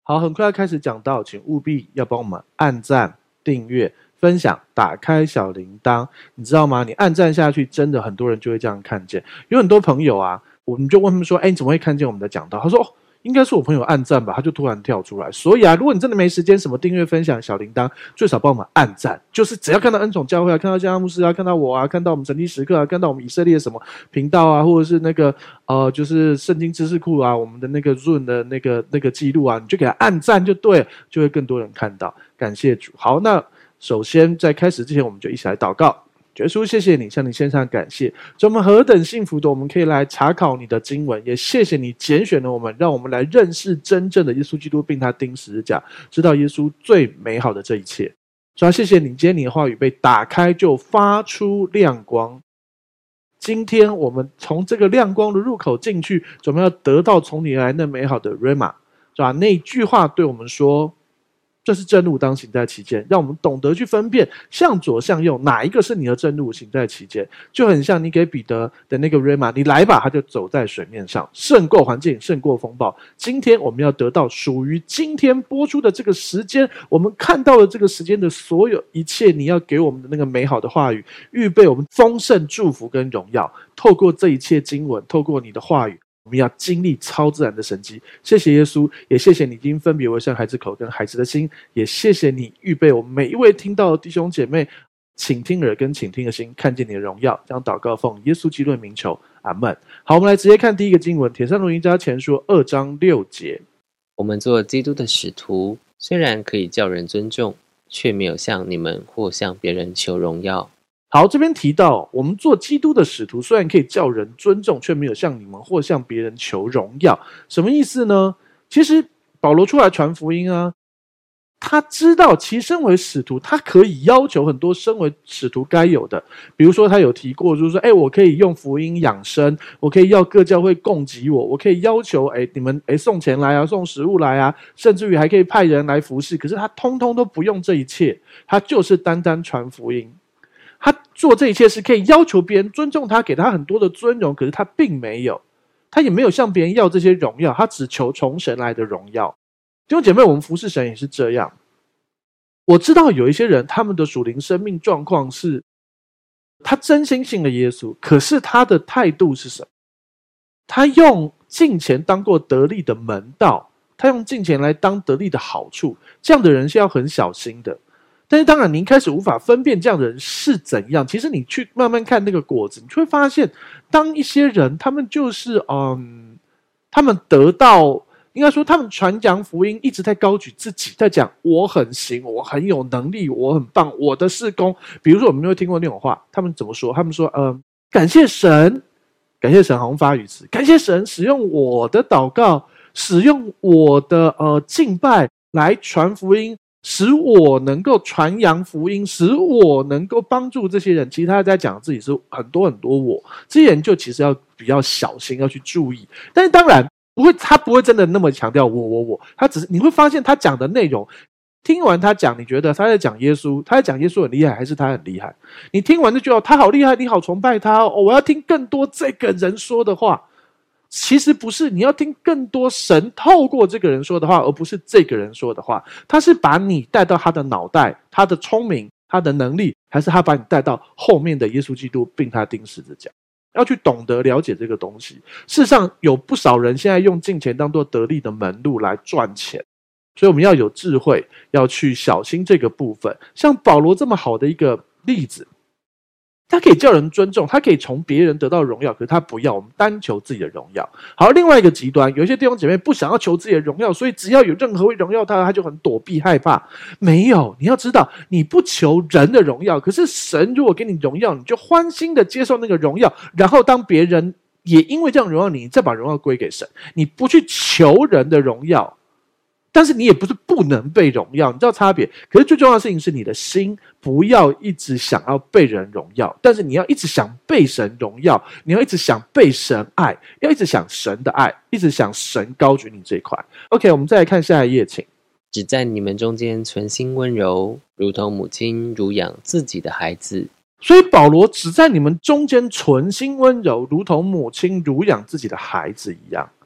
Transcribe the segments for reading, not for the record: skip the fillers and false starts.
好，很快要开始讲到，请务必要帮我们按赞、订阅、分享、打开小铃铛。你知道吗？你按赞下去，真的很多人就会这样看见。有很多朋友啊，我们就问他们说：“哎，你怎么会看见我们的讲道？”他说：“哦，应该是我朋友按赞吧。”他就突然跳出来。所以啊，如果你真的没时间，什么订阅、分享、小铃铛，最少帮我们按赞。就是只要看到恩宠教会啊，看到江牧师啊，看到我啊，看到我们神奇时刻啊，看到我们以色列什么频道啊，或者是那个就是圣经知识库啊，我们的那个 Zoom 的那个记录啊，你就给他按赞就对了，就会更多人看到。感谢主。好，那首先在开始之前，我们就一起来祷告。耶稣，谢谢你，向你献上感谢。我们何等幸福的，我们可以来查考你的经文，也谢谢你拣选了我们，让我们来认识真正的耶稣基督，并他钉十字架，知道耶稣最美好的这一切。所以谢谢你，今天你的话语被打开，就发出亮光。今天我们从这个亮光的入口进去，我们要得到从你来那美好的 Rhema， 是吧？那句话对我们说，这是正路，当行在其间，让我们懂得去分辨向左向右哪一个是你的正路，行在其间。就很像你给彼得的那个 Rhema， 你来吧，他就走在水面上，胜过环境，胜过风暴。今天我们要得到属于今天播出的这个时间，我们看到了这个时间的所有一切，你要给我们的那个美好的话语，预备我们丰盛祝福跟荣耀。透过这一切经文，透过你的话语，我们要经历超自然的神迹。谢谢耶稣，也谢谢你已经分别为圣孩子口跟孩子的心，也谢谢你预备我们每一位听到的弟兄姐妹，请听耳跟请听的心，看见你的荣耀。将祷告奉耶稣基督的名求，阿们。好，我们来直接看第一个经文，帖撒罗尼迦前书2章6节。 我们做基督的使徒，虽然可以叫人尊重，却没有向你们或向别人求荣耀。 好，这边提到我们做基督的使徒，虽然可以叫人尊重，却没有向你们或向别人求荣耀。什么意思呢？其实保罗出来传福音啊，他知道其身为使徒，他可以要求很多身为使徒该有的。比如说他有提过，就是说我可以用福音养生，我可以要各教会供给我可以要求你们送钱来啊，送食物来啊，甚至于还可以派人来服侍。可是他通通都不用这一切，他就是单单传福音。他做这一切是可以要求别人尊重他，给他很多的尊荣，可是他并没有，他也没有向别人要这些荣耀，他只求从神来的荣耀。弟兄姐妹，我们服侍神也是这样。我知道有一些人，他们的属灵生命状况是，他真心信了耶稣，可是他的态度是什么？他用金钱当作得利的门道，他用金钱来当得利的好处，这样的人是要很小心的。但是当然你一开始无法分辨这样的人是怎样，其实你去慢慢看那个果子，你就会发现，当一些人他们就是他们得到，应该说他们传讲福音一直在高举自己，在讲我很行，我很有能力，我很棒，我的事工。比如说我们会听过那种话，他们怎么说？他们说感谢神，感谢神好像发语词，感谢神使用我的祷告，使用我的敬拜来传福音，使我能够传扬福音，使我能够帮助这些人。其实他在讲自己是很多很多我，这些人就其实要比较小心，要去注意。但是当然他不会真的那么强调我，他只是你会发现他讲的内容，听完他讲，你觉得他在讲耶稣，他在讲耶稣很厉害，还是他很厉害？你听完就觉得他好厉害，你好崇拜他我要听更多这个人说的话。其实不是，你要听更多神透过这个人说的话，而不是这个人说的话。他是把你带到他的脑袋，他的聪明，他的能力，还是他把你带到后面的耶稣基督，并他钉十字架？要去懂得了解这个东西。事实上有不少人现在用金钱当作得利的门路来赚钱，所以我们要有智慧，要去小心这个部分。像保罗这么好的一个例子，他可以叫人尊重，他可以从别人得到荣耀，可是他不要，我们单求自己的荣耀。好，另外一个极端，有一些弟兄姐妹不想要求自己的荣耀，所以只要有任何会荣耀他就很躲避害怕。没有，你要知道，你不求人的荣耀，可是神如果给你荣耀，你就欢欣的接受那个荣耀，然后当别人也因为这样荣耀你，再把荣耀归给神。你不去求人的荣耀，但是你也不是不能被荣耀，你知道差别。可是最重要的事情是你的心不要一直想要被人荣耀，但是你要一直想被神荣耀，你要一直想被神爱，要一直想神的爱，一直想神高举你这一块。 OK， 我们再来看下一页请。 只在你们中间存心温柔，如同母亲乳养自己的孩子。 所以保罗只在你们中间存心温柔，如同母亲乳养自己的孩子一样。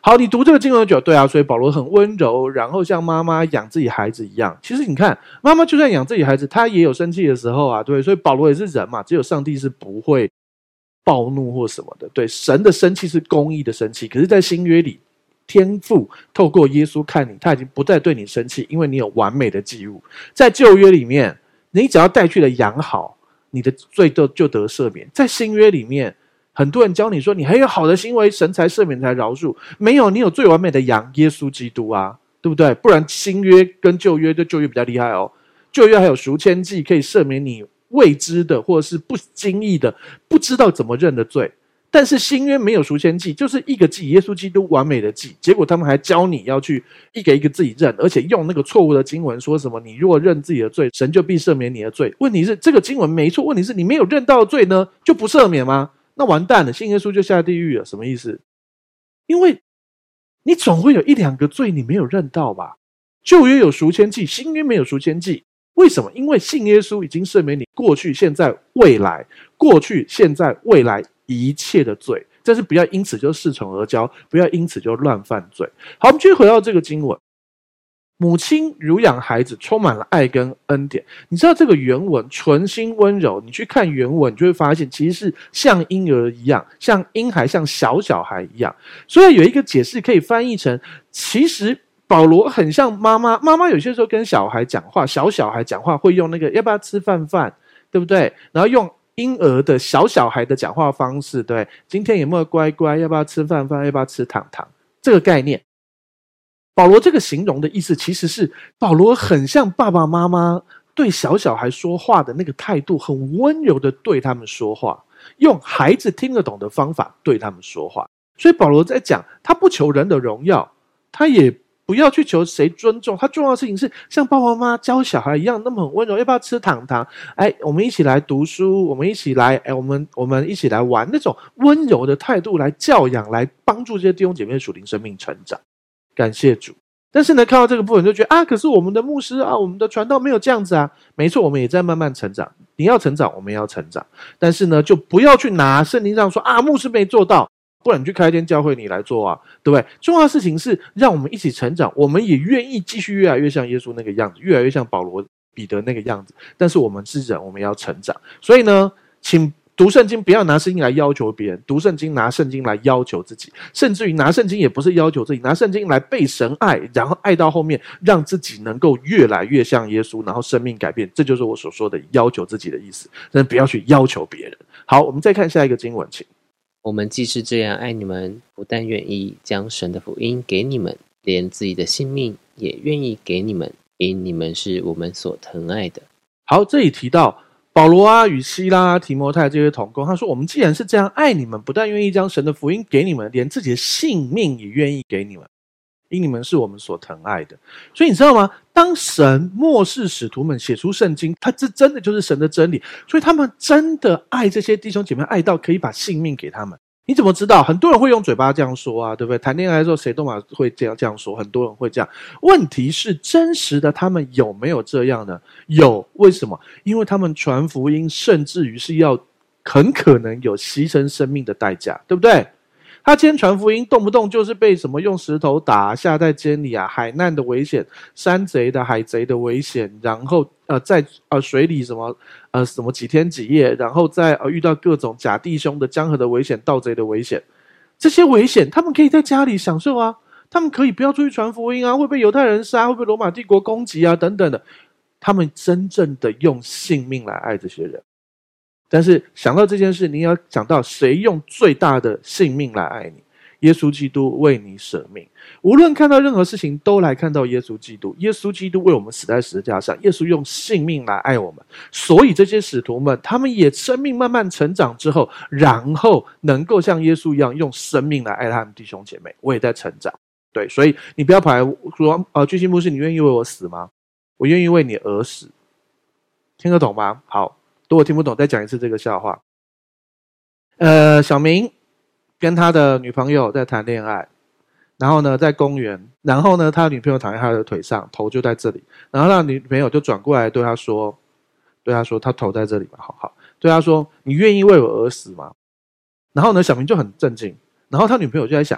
好，你读这个经文就对啊，所以保罗很温柔，然后像妈妈养自己孩子一样。其实你看，妈妈就算养自己孩子，她也有生气的时候啊，对，所以保罗也是人嘛，只有上帝是不会暴怒或什么的。对，神的生气是公义的生气，可是在新约里，天父透过耶稣看你，他已经不再对你生气，因为你有完美的祭物。在旧约里面，你只要带去了养好，你的罪就得赦免。在新约里面，很多人教你说你很有好的行为，神才赦免才饶恕，没有，你有最完美的羊耶稣基督啊，对不对？不然新约跟旧约，旧约比较厉害哦，旧约还有赎愆祭可以赦免你未知的或者是不经意的不知道怎么认的罪。但是新约没有赎愆祭，就是一个祭，耶稣基督完美的祭。结果他们还教你要去一个一个自己认，而且用那个错误的经文说什么，你如果认自己的罪，神就必赦免你的罪。问题是这个经文没错，问题是你没有认到的罪呢，就不赦免吗？那完蛋了，信耶稣就下地狱了。什么意思？因为你总会有一两个罪你没有认到吧？旧约有赎愆祭，新约没有赎愆祭。为什么？因为信耶稣已经赦免你过去、现在、未来，过去、现在、未来一切的罪，但是不要因此就恃宠而骄，不要因此就乱犯罪。好，我们继续回到这个经文，母亲乳养孩子，充满了爱跟恩典。你知道这个原文纯心温柔，你去看原文，你就会发现其实是像婴儿一样，像婴孩，像小孩一样。所以有一个解释可以翻译成，其实保罗很像妈妈，妈妈有些时候跟小孩讲话，小孩讲话会用那个要不要吃饭，对不对？然后用婴儿的小孩的讲话方式，对，今天有没有乖乖，要不要吃饭，要不要吃糖，这个概念。保罗这个形容的意思其实是保罗很像爸爸妈妈对小孩说话的那个态度，很温柔的对他们说话，用孩子听得懂的方法对他们说话。所以保罗在讲，他不求人的荣耀，他也不要去求谁尊重，他重要的事情是像爸爸妈妈教小孩一样，那么很温柔，要不要吃糖？我们一起来读书，我们一起来，我们一起来玩，那种温柔的态度来教养，来帮助这些弟兄姐妹的属灵生命成长。感谢主。但是呢，看到这个部分就觉得可是我们的牧师啊，我们的传道没有这样子啊。没错，我们也在慢慢成长，你要成长，我们也要成长。但是呢，就不要去拿圣经上说牧师没做到，不然你去开一间教会你来做啊，对不对？重要的事情是让我们一起成长，我们也愿意继续越来越像耶稣那个样子，越来越像保罗彼得那个样子。但是我们是人，我们要成长。所以呢，请读圣经不要拿圣经来要求别人，读圣经拿圣经来要求自己，甚至于拿圣经也不是要求自己，拿圣经来被神爱，然后爱到后面让自己能够越来越像耶稣，然后生命改变。这就是我所说的要求自己的意思，但不要去要求别人。好，我们再看下一个经文，请。 我们既是这样爱你们，不但愿意将神的福音给你们，连自己的性命也愿意给你们，因你们是我们所疼爱的。 好，这里提到保罗与西拉、提摩太这些同工，他说我们既然是这样爱你们，不但愿意将神的福音给你们，连自己的性命也愿意给你们，因你们是我们所疼爱的。所以你知道吗？当神末世使徒们写出圣经，他这真的就是神的真理，所以他们真的爱这些弟兄姐妹，爱到可以把性命给他们。你怎么知道？很多人会用嘴巴这样说啊，对不对？谈恋爱的时候谁都会这样说，很多人会这样。问题是真实的他们有没有这样呢？有。为什么？因为他们传福音甚至于是要很可能有牺牲生命的代价，对不对？他今天传福音动不动就是被什么用石头打，下在监里啊，海难的危险，山贼的海贼的危险，然后在水里什么几天几夜，然后再遇到各种假弟兄的江河的危险，盗贼的危险。这些危险他们可以在家里享受啊，他们可以不要出去传福音啊，会被犹太人杀，会被罗马帝国攻击啊等等的。他们真正的用性命来爱这些人。但是想到这件事，你要想到谁用最大的性命来爱你？耶稣基督为你舍命。无论看到任何事情，都来看到耶稣基督。耶稣基督为我们死在十字架上，耶稣用性命来爱我们。所以这些使徒们，他们也生命慢慢成长之后，然后能够像耶稣一样用生命来爱他们弟兄姐妹。我也在成长。对，所以你不要跑来说巨星牧师，你愿意为我死吗？我愿意为你而死。听得懂吗？好，如果听不懂，再讲一次这个笑话。小明跟他的女朋友在谈恋爱，然后呢在公园，然后呢他女朋友躺在他的腿上，头就在这里，然后他女朋友就转过来对他说他头在这里嘛，好，对他说你愿意为我而死吗？然后呢小明就很震惊，然后他女朋友就在想，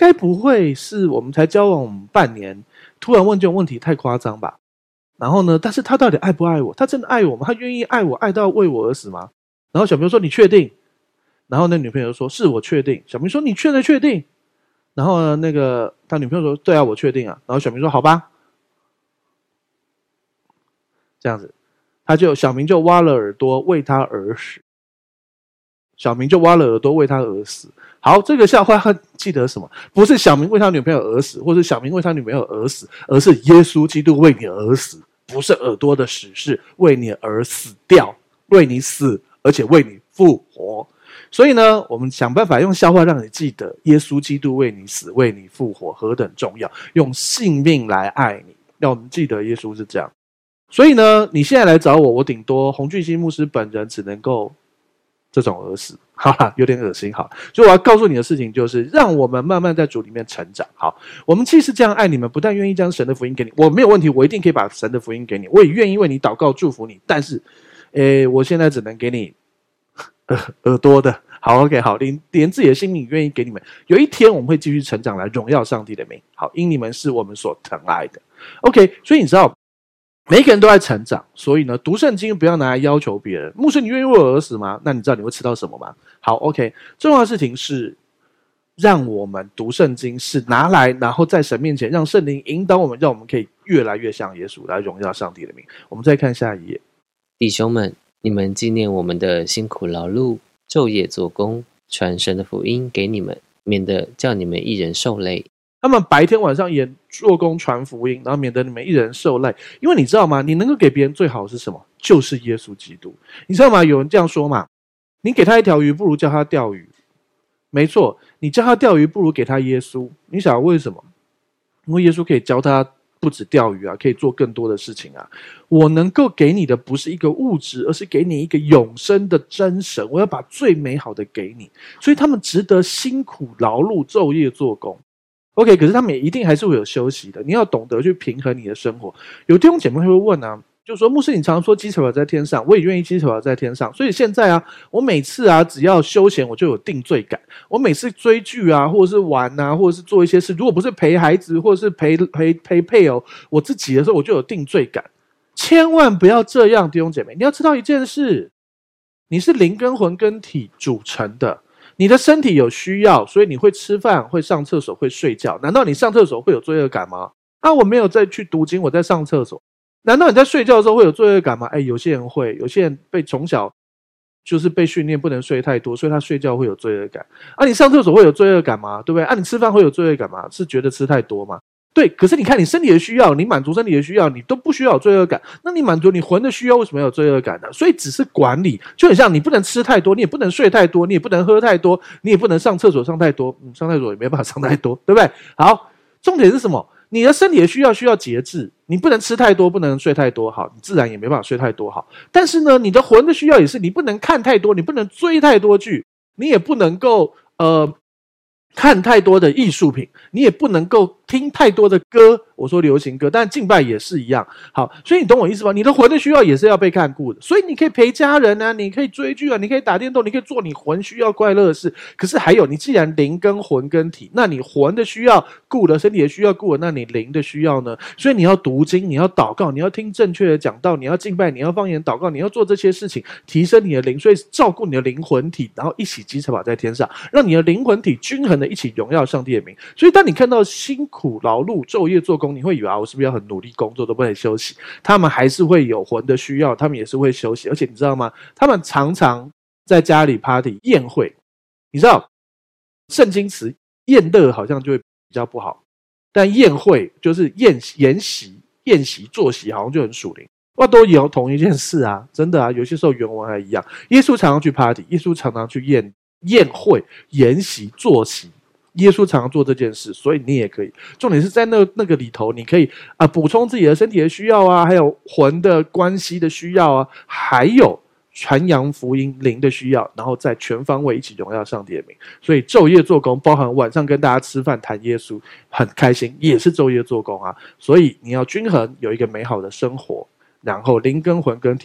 该不会是我们才交往半年，突然问这种问题太夸张吧？然后呢，但是他到底爱不爱我？他真的爱我吗？他愿意爱我，爱到为我而死吗？然后小明说你确定？然后那女朋友说是我确定。小明说你确定？然后呢，那个他女朋友说对啊，我确定啊。然后小明说好吧，这样子，小明就挖了耳朵为他而死。小明就挖了耳朵为他而死。好，这个笑话记得什么？不是小明为他女朋友而死，或是小明为他女朋友而死，而是耶稣基督为你而死，不是耳朵的死，是为你而死掉，为你死，而且为你复活。所以呢，我们想办法用笑话让你记得耶稣基督为你死，为你复活何等重要，用性命来爱你，让我们记得耶稣是这样。所以呢，你现在来找我，我顶多洪俊熙牧师本人只能够这种而死，好啦，有点恶心。好，所以我要告诉你的事情就是，让我们慢慢在主里面成长。好，我们既是这样爱你们，不但愿意将神的福音给你，我没有问题，我一定可以把神的福音给你，我也愿意为你祷告祝福你。但是，我现在只能给你耳朵的。好 ，OK， 好，连自己的性命愿意给你们。有一天我们会继续成长，来荣耀上帝的名。好，因你们是我们所疼爱的。OK， 所以你知道。每一个人都在成长，所以呢，读圣经不要拿来要求别人。牧师，你愿意为我而死吗？那你知道你会吃到什么吗？好 ，OK， 重要的事情是，让我们读圣经是拿来，然后在神面前让圣灵引导我们，让我们可以越来越像耶稣，来荣耀上帝的名。我们再看下一页， 弟兄们，你们纪念我们的辛苦劳碌，昼夜做工，传神的福音给你们，免得叫你们一人受累。 他们白天晚上也做工传福音，然后免得你们一人受累。因为你知道吗？你能够给别人最好的是什么？就是耶稣基督。你知道吗？有人这样说嘛，你给他一条鱼，不如教他钓鱼。没错，你教他钓鱼，不如给他耶稣。你想为什么？因为耶稣可以教他不止钓鱼啊，可以做更多的事情啊。我能够给你的不是一个物质，而是给你一个永生的真神。我要把最美好的给你，所以他们值得辛苦劳碌，昼夜做工。OK， 可是他们也一定还是会有休息的。你要懂得去平衡你的生活。有弟兄姐妹会问啊，就说牧师，你常说鸡腿堡在天上，我也愿意鸡腿堡在天上。所以现在啊，我每次啊只要休闲，我就有定罪感。我每次追剧啊，或者是玩啊，或者是做一些事，如果不是陪孩子，或者是陪配偶，我自己的时候，我就有定罪感。千万不要这样，弟兄姐妹，你要知道一件事，你是灵跟魂跟体组成的。你的身体有需要，所以你会吃饭，会上厕所，会睡觉。难道你上厕所会有罪恶感吗？啊，我没有再去读经，我在上厕所。难道你在睡觉的时候会有罪恶感吗？有些人会，有些人被从小就是被训练不能睡太多，所以他睡觉会有罪恶感。啊，你上厕所会有罪恶感吗？对不对？啊，你吃饭会有罪恶感吗？是觉得吃太多吗？对，可是你看你身体的需要，你满足身体的需要，你都不需要有罪恶感。那你满足你魂的需要，为什么要有罪恶感呢？所以只是管理，就很像你不能吃太多，你也不能睡太多，你也不能喝太多，你也不能上厕所上太多，上厕所也没办法上太多，对不对？好，重点是什么？你的身体的需要节制，你不能吃太多，不能睡太多，好，你自然也没办法睡太多，好。但是呢，你的魂的需要也是，你不能看太多，你不能追太多剧，你也不能够看太多的艺术品，你也不能够听太多的歌，我说流行歌，但敬拜也是一样。好，所以你懂我意思吧？你的魂的需要也是要被看顾的，所以你可以陪家人啊，你可以追剧啊，你可以打电动，你可以做你魂需要快乐的事。可是还有，你既然灵跟魂跟体，那你魂的需要顾了，身体的需要顾了，那你灵的需要呢？所以你要读经，你要祷告，你要听正确的讲道，你要敬拜，你要方言祷告，你要做这些事情，提升你的灵，所以照顾你的灵魂体，然后一起鸡翅膀在天上，让你的灵魂体均衡的一起荣耀上帝的名。所以当你看到辛苦劳碌昼夜做工，你会以为我是不是要很努力工作都不能休息？他们还是会有魂的需要，他们也是会休息。而且你知道吗？他们常常在家里 party 宴会。你知道圣经词宴乐好像就会比较不好，但宴会就是宴席坐席好像就很属灵。哇，都有同一件事啊，真的啊，有些时候原文还一样。耶稣常常去 party， 耶稣常常去宴会、宴席、坐席。耶稣常常做这件事，所以你也可以。重点是在那个里头，你可以补充自己的身体的需要啊，还有魂的关系的需要啊，还有传扬福音灵的需要，然后在全方位一起荣耀上帝的名。所以昼夜做工，包含晚上跟大家吃饭谈耶稣，很开心，也是昼夜做工啊。所以你要均衡，有一个美好的生活，然后灵跟魂跟体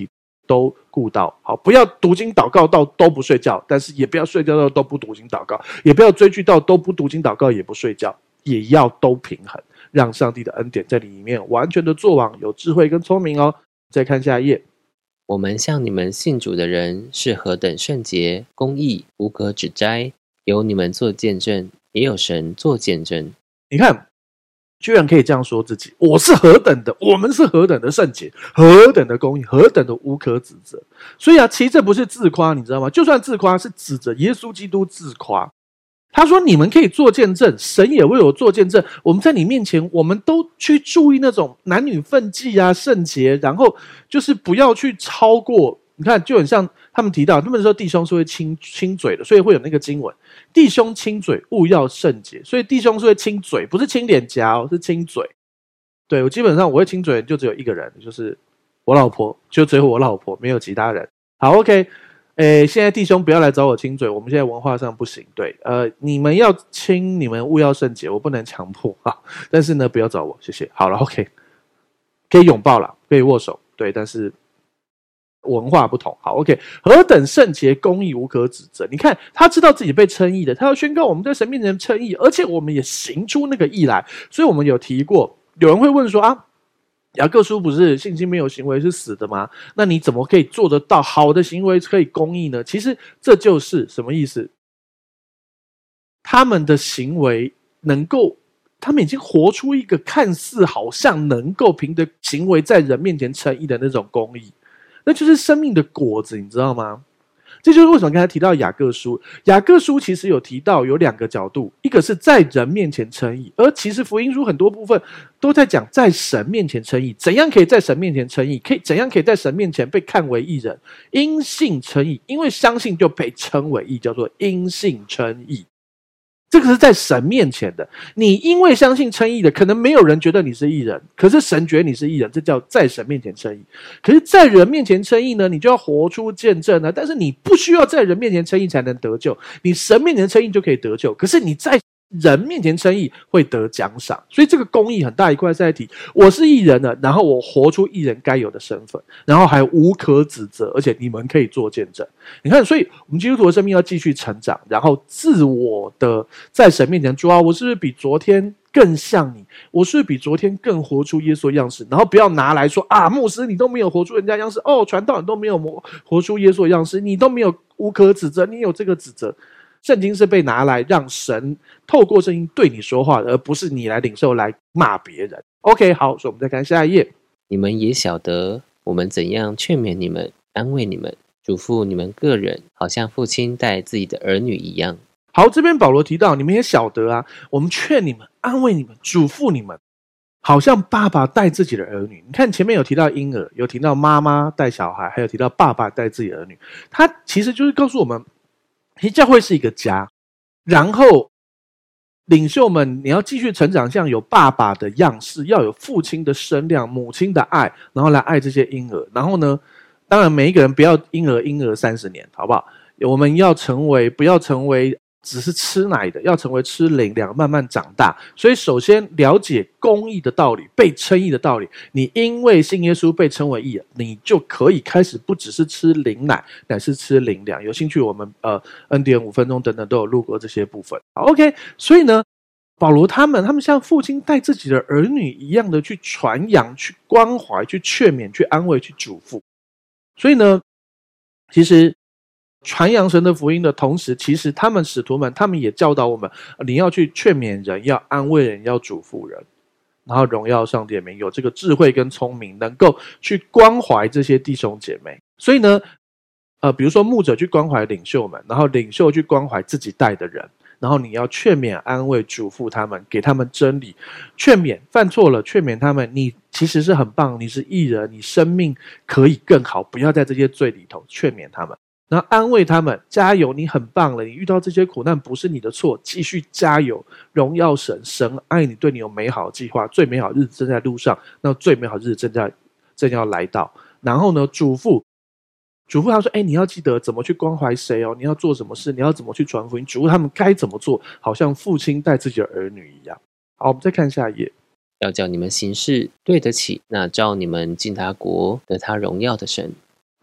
都顾到。好，不要读经祷告到都不睡觉，但是也不要睡觉到都不读经祷告，也不要追剧到都不读经祷告也不睡觉，也要都平衡，让上帝的恩典在里面完全的作王，有智慧跟聪明哦。再看下一页。 我们向你们信主的人是何等圣洁、公义、无可指摘，有你们做见证，也有神做见证。 你看，居然可以这样说自己，我是何等的，我们是何等的圣洁，何等的公义，何等的无可指责。所以啊，其实这不是自夸，你知道吗？就算自夸，是指着耶稣基督自夸。他说你们可以做见证，神也为我做见证，我们在你面前，我们都去注意那种男女分际啊、圣洁，然后就是不要去超过。你看，就很像他们提到，他们说弟兄是会亲嘴的，所以会有那个经文，弟兄亲嘴，勿要圣洁。所以弟兄是会亲嘴，不是亲脸颊哦，是亲嘴。对，我基本上我会亲嘴，就只有一个人，就是我老婆，就只有我老婆，没有其他人。好 ，OK。现在弟兄不要来找我亲嘴，我们现在文化上不行。对，你们要亲，你们勿要圣洁，我不能强迫啊。但是呢，不要找我，谢谢。好了 ，OK， 可以拥抱啦，可以握手，对，但是文化不同。好 ，OK， 何等圣洁、公义、无可指责。你看，他知道自己被称义的，他要宣告我们在神面前称义，而且我们也行出那个义来。所以我们有提过，有人会问说啊。雅各书不是信心没有行为是死的吗？那你怎么可以做得到好的行为可以公义呢？其实这就是什么意思？他们的行为能够，他们已经活出一个看似好像能够凭着行为在人面前称义的那种公义，那就是生命的果子，你知道吗？这就是为什么刚才提到雅各书，雅各书其实有提到有两个角度，一个是在人面前称义，而其实福音书很多部分都在讲在神面前称义，怎样可以在神面前称义，怎样可以在神面前被看为义人，因信称义，因为相信就被称为义，叫做因信称义。这个是在神面前的，你因为相信称义的，可能没有人觉得你是义人，可是神觉得你是义人，这叫在神面前称义。可是在人面前称义呢，你就要活出见证呢。但是你不需要在人面前称义才能得救，你神面前称义就可以得救。可是你在人面前称义会得奖赏，所以这个公义很大一块在提，我是义人了，然后我活出义人该有的身份，然后还无可指责，而且你们可以做见证。你看，所以我们基督徒的生命要继续成长，然后自我的在神面前主啊，我是不是比昨天更像你？我是不是比昨天更活出耶稣样式？然后不要拿来说啊，牧师你都没有活出人家样式，哦，传道你都没有活出耶稣样式，你都没有无可指责，你有这个指责。圣经是被拿来让神透过圣经对你说话的，而不是你来领受来骂别人。OK， 好，所以我们再看下一页。 你们也晓得我们怎样劝勉你们、安慰你们、嘱咐你们个人，好像父亲带自己的儿女一样。 好，这边保罗提到，你们也晓得啊，我们劝你们、安慰你们、嘱咐你们，好像爸爸带自己的儿女。你看前面有提到婴儿，有提到妈妈带小孩，还有提到爸爸带自己的儿女。他其实就是告诉我们，其实教会是一个家，然后领袖们你要继续成长，像有爸爸的样式，要有父亲的身量、母亲的爱，然后来爱这些婴儿。然后呢，当然每一个人不要婴儿30年，好不好？我们要不要成为只是吃奶的，要成为吃灵粮，慢慢长大。所以首先了解公义的道理，被称义的道理。你因为信耶稣被称为义，你就可以开始不只是吃灵奶，乃是吃灵粮。有兴趣我们恩典5分钟等等都有录过这些部分。好 OK， 所以呢，保罗他们像父亲带自己的儿女一样的去传扬、去关怀、去劝勉、去安慰、去嘱咐。所以呢，其实传扬神的福音的同时，其实他们使徒们他们也教导我们，你要去劝勉人，要安慰人，要嘱咐人，然后荣耀上帝的名，有这个智慧跟聪明，能够去关怀这些弟兄姐妹。所以呢比如说牧者去关怀领袖们，然后领袖去关怀自己带的人，然后你要劝勉、安慰、嘱咐他们，给他们真理，劝勉犯错了，劝勉他们，你其实是很棒，你是义人，你生命可以更好，不要在这些罪里头，劝勉他们。然后安慰他们，加油，你很棒了，你遇到这些苦难不是你的错，继续加油，荣耀神，神爱你，对你有美好的计划，最美好日子正在路上，那最美好日子正要来到。然后呢，嘱咐他说，你要记得怎么去关怀谁哦，你要做什么事，你要怎么去传福音，嘱咐他们该怎么做，好像父亲带自己的儿女一样。好，我们再看下一页。 要叫你们行事对得起那召你们进他国得他荣耀的神。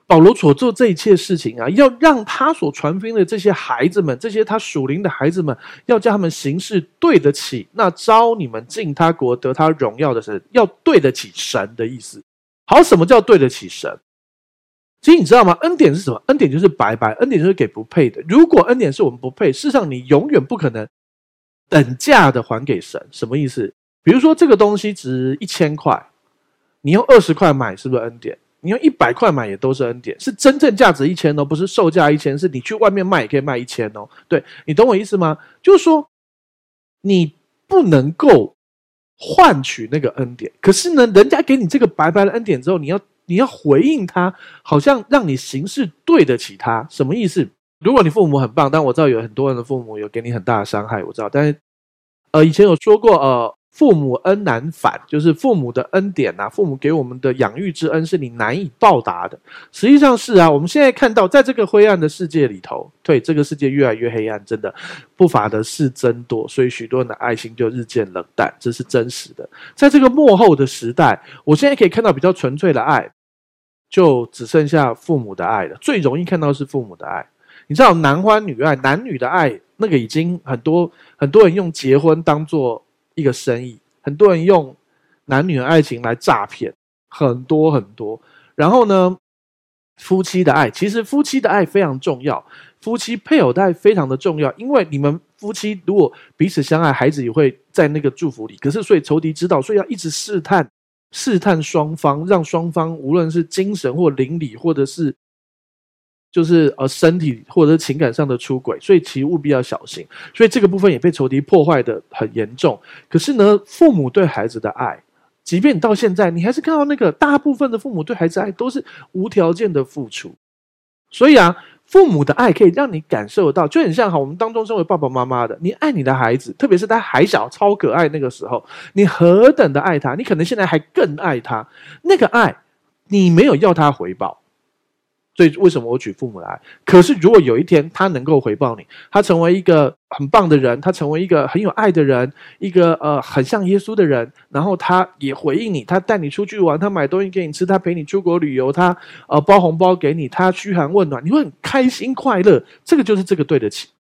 保罗所做这一切事情啊，要让他所传福音的这些孩子们，这些他属灵的孩子们，要叫他们行事对得起那召你们进他国得他荣耀的神，要对得起神的意思。好，什么叫对得起神？其实你知道吗？恩典是什么？恩典就是白白，恩典就是给不配的。如果恩典是我们不配，事实上你永远不可能等价的还给神。什么意思？比如说这个东西值1000块，你用20块买，是不是恩典？你用100块买也都是恩典，是真正价值1000哦，不是售价1000，是你去外面卖也可以卖1000哦。对，你懂我意思吗？就是说你不能够换取那个恩典，可是呢，人家给你这个白白的恩典之后，你要回应他，好像让你行事对得起他。什么意思？如果你父母很棒，但我知道有很多人的父母有给你很大的伤害，我知道，但是以前有说过父母恩难返，就是父母的恩典啊，父母给我们的养育之恩是你难以报答的。实际上是啊，我们现在看到在这个灰暗的世界里头，对，这个世界越来越黑暗，真的不法的事增多，所以许多人的爱心就日渐冷淡，这是真实的。在这个末后的时代，我现在可以看到比较纯粹的爱就只剩下父母的爱了，最容易看到是父母的爱。你知道男欢女爱，男女的爱那个已经很多人用结婚当做一个生意，很多人用男女的爱情来诈骗，很多。然后呢，夫妻的爱，其实夫妻的爱非常重要，夫妻配偶的爱非常的重要，因为你们夫妻如果彼此相爱，孩子也会在那个祝福里。可是所以仇敌知道，所以要一直试探双方，让双方无论是精神或灵里，或者是就是身体或者是情感上的出轨，所以其实务必要小心。所以这个部分也被仇敌破坏的很严重。可是呢，父母对孩子的爱，即便你到现在，你还是看到那个大部分的父母对孩子的爱都是无条件的付出。所以啊，父母的爱可以让你感受到，就很像我们当中身为爸爸妈妈的，你爱你的孩子，特别是他还小超可爱那个时候，你何等的爱他，你可能现在还更爱他，那个爱你没有要他回报。所以为什么我举父母的爱？可是如果有一天他能够回报你，他成为一个很棒的人，他成为一个很有爱的人，一个很像耶稣的人，然后他也回应你，他带你出去玩，他买东西给你吃，他陪你出国旅游，他包红包给你，他嘘寒问暖，你会很开心快乐。这个就是这个对得起。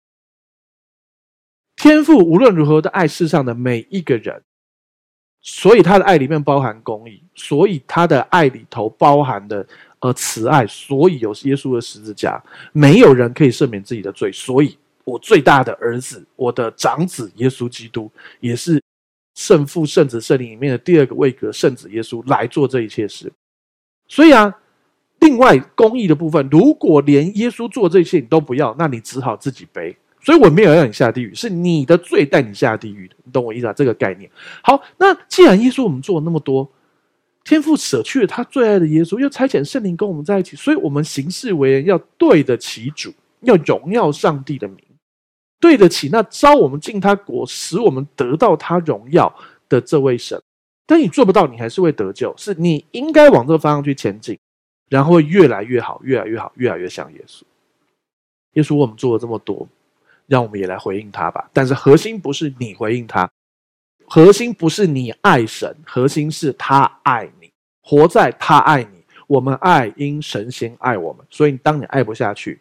天父无论如何的爱世上的每一个人，所以他的爱里面包含公义，所以他的爱里头包含的慈爱，所以有耶稣的十字架，没有人可以赦免自己的罪，所以我最大的儿子，我的长子耶稣基督，也是圣父圣子圣灵里面的第二个位格圣子耶稣来做这一切事。所以啊，另外公义的部分，如果连耶稣做这一切你都不要，那你只好自己背。所以我没有让你下地狱，是你的罪带你下地狱的，你懂我意思啊？这个概念。好，那既然耶稣我们做了那么多，天父舍去了他最爱的耶稣，又差遣圣灵跟我们在一起，所以我们行事为人要对得起主，要荣耀上帝的名，对得起那召我们进他国，使我们得到他荣耀的这位神。但你做不到，你还是会得救，是你应该往这个方向去前进，然后会越来越好，越来越好，越来越像耶稣。耶稣我们做了这么多，让我们也来回应他吧。但是核心不是你回应他，核心不是你爱神，核心是他爱你，活在他爱你。我们爱因神先爱我们，所以当你爱不下去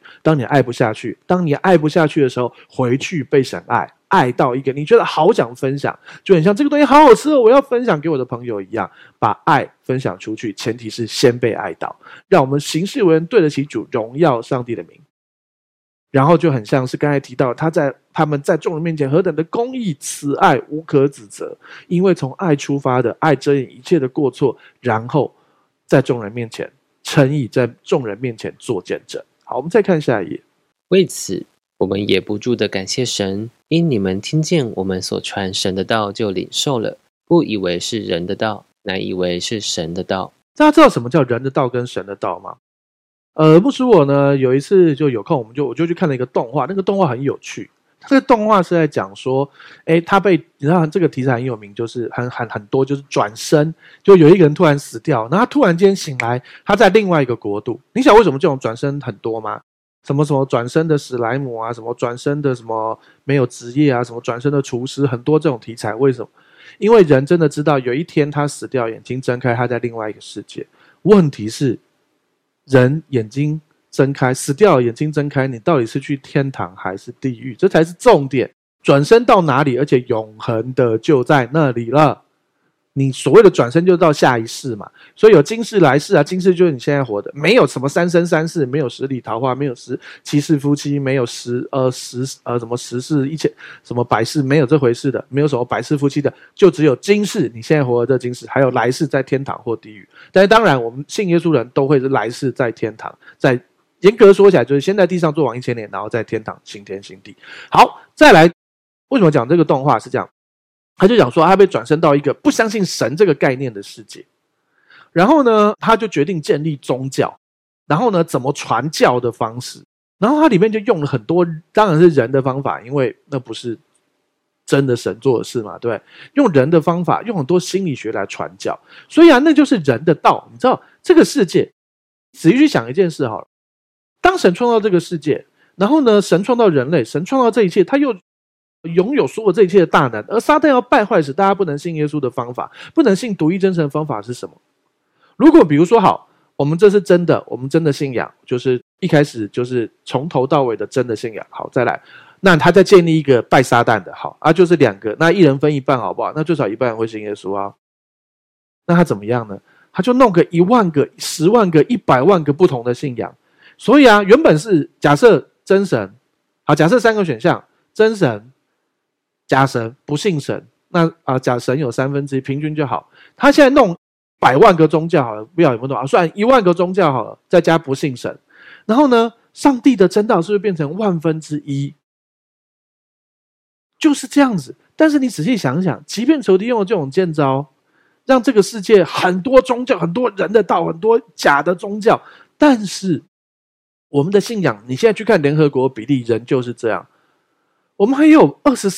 的时候，回去被神爱到一个你觉得好想分享，就很像这个东西好好吃哦，我要分享给我的朋友一样，把爱分享出去，前提是先被爱到，让我们行事为人对得起主，荣耀上帝的名。然后就很像是刚才提到他们在众人面前何等的公义慈爱无可指责，因为从爱出发的爱遮掩一切的过错，然后在众人面前称义，在众人面前做见证。好，我们再看下一页。 为此我们也不住的感谢神，因你们听见我们所传神的道就领受了，不以为是人的道，乃以为是神的道。 大家知道什么叫人的道跟神的道吗？牧师我呢有一次就有空，我就去看了一个动画，那个动画很有趣。这个动画是在讲说，你知道这个题材很有名，就是很多就是转生，就有一个人突然死掉，然后他突然间醒来，他在另外一个国度。你想为什么这种转生很多吗？什么转生的史莱姆啊，什么转生的什么没有职业啊，什么转生的厨师，很多这种题材。为什么？因为人真的知道有一天他死掉，眼睛睁开，他在另外一个世界。问题是人眼睛睁开，死掉了眼睛睁开，你到底是去天堂还是地狱？这才是重点。转生到哪里，而且永恒的就在那里了。你所谓的转生就到下一世嘛，所以有今世来世啊，今世就是你现在活的，没有什么三生三世，没有十里桃花，没有七世夫妻，没有什么十世一千什么百世，没有这回事的，没有什么百世夫妻的，就只有今世你现在活的这今世，还有来世在天堂或地狱。但是当然，我们信耶稣人都会是来世在天堂，在严格说起来，就是先在地上做王1000年，然后在天堂新天新地。好，再来，为什么讲这个动画是这样？他就讲说他被转生到一个不相信神这个概念的世界，然后呢他就决定建立宗教，然后呢怎么传教的方式，然后他里面就用了很多当然是人的方法，因为那不是真的神做的事嘛，对不对？用人的方法，用很多心理学来传教，所以啊那就是人的道。你知道这个世界，仔细去想一件事好了，当神创造这个世界，然后呢神创造人类，神创造这一切，他又拥有所有这一切的大能，而撒旦要败坏时，大家不能信耶稣的方法，不能信独一真神的方法是什么？如果比如说好，我们这是真的，我们真的信仰，就是一开始就是从头到尾的真的信仰。好，再来，那他再建立一个拜撒旦的，好啊，就是2个，那一人分一半好不好？那最少一半人会信耶稣啊。那他怎么样呢？他就弄个1万个、10万个、100万个不同的信仰。所以啊，原本是假设真神，好，假设3个选项，真神、假神、不信神，那假神有1/3，平均就好。他现在弄100万个宗教好了，不要有没有多少，算1万个宗教好了，再加不信神，然后呢，上帝的真道是不是变成1/1000？就是这样子。但是你仔细想想，即便仇敌用了这种剑招，让这个世界很多宗教、很多人的道、很多假的宗教，但是我们的信仰，你现在去看联合国比例，人就是这样。我们还有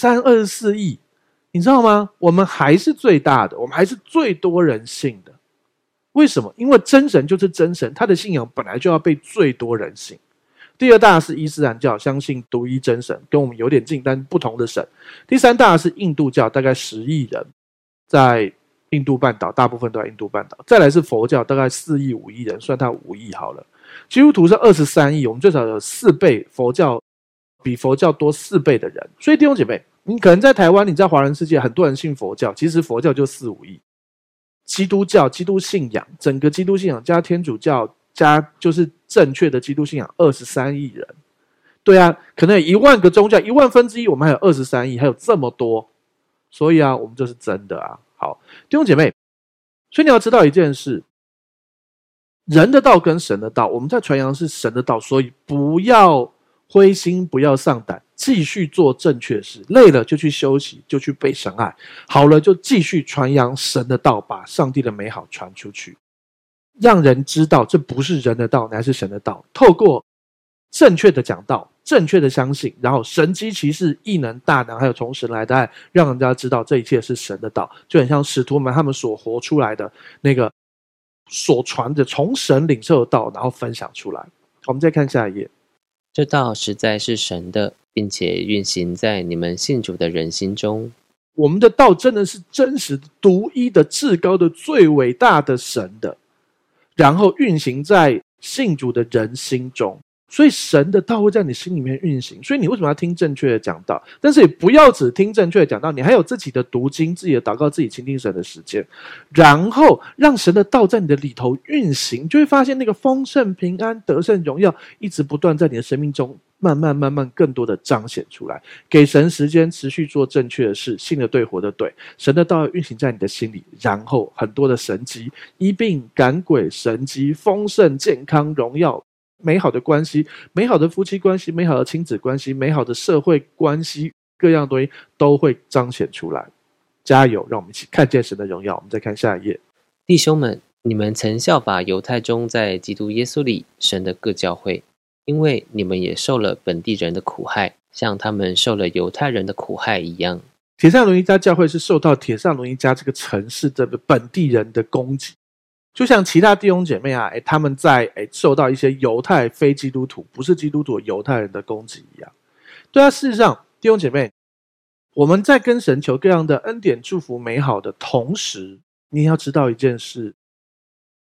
23、24亿，你知道吗？我们还是最大的，我们还是最多人信的。为什么？因为真神就是真神，他的信仰本来就要被最多人信。第2大是伊斯兰教，相信独一真神，跟我们有点近，但不同的神。第3大是印度教，大概10亿人，在印度半岛，大部分都在印度半岛。再来是佛教，大概4亿、5亿人，算它5亿好了。基督徒是23亿，我们最少有4倍佛教。比佛教多4倍的人，所以弟兄姐妹，你可能在台湾，你在华人世界，很多人信佛教，其实佛教就4、5亿。基督教、基督信仰，整个基督信仰加天主教加就是正确的基督信仰，23亿人。对啊，可能有1万个宗教，1/1000，我们还有23亿，还有这么多，所以啊，我们这是真的啊。好，弟兄姐妹，所以你要知道一件事。人的道跟神的道，我们在传扬是神的道，所以不要灰心，不要丧胆，继续做正确事。累了就去休息，就去被神爱。好了，就继续传扬神的道，把上帝的美好传出去，让人知道这不是人的道，乃是神的道。透过正确的讲道，正确的相信，然后神迹奇事、异能大能，还有从神来的爱，让人家知道这一切是神的道。就很像使徒们他们所活出来的那个所传的从神领受的道，然后分享出来。我们再看下一页。 这道实在是神的，并且运行在你们信主的人心中。 我们的道真的是真实的、独一的、至高的、最伟大的神的，然后运行在信主的人心中。所以神的道会在你心里面运行，所以你为什么要听正确的讲道？但是也不要只听正确的讲道，你还有自己的读经、自己的祷告、自己倾听神的时间，然后让神的道在你的里头运行，就会发现那个丰盛、平安、得胜、荣耀一直不断在你的生命中慢慢更多的彰显出来。给神时间，持续做正确的事，信的对，活的对，神的道要运行在你的心里，然后很多的神迹、医病、赶鬼、神迹、丰盛、健康、荣耀、美好的关系，美好的夫妻关系，美好的亲子关系，美好的社会关系，各样东西都会彰显出来。加油，让我们一起看见神的荣耀。我们再看下一页。 弟兄们，你们曾效法犹太中在基督耶稣里神的各教会，因为你们也受了本地人的苦害，像他们受了犹太人的苦害一样。 帖撒罗尼迦教会是受到帖撒罗尼迦这个城市的本地人的攻击，就像其他弟兄姐妹啊，他们在受到一些犹太非基督徒，不是基督徒犹太人的攻击一样。对啊，事实上弟兄姐妹，我们在跟神求各样的恩典祝福美好的同时，你要知道一件事，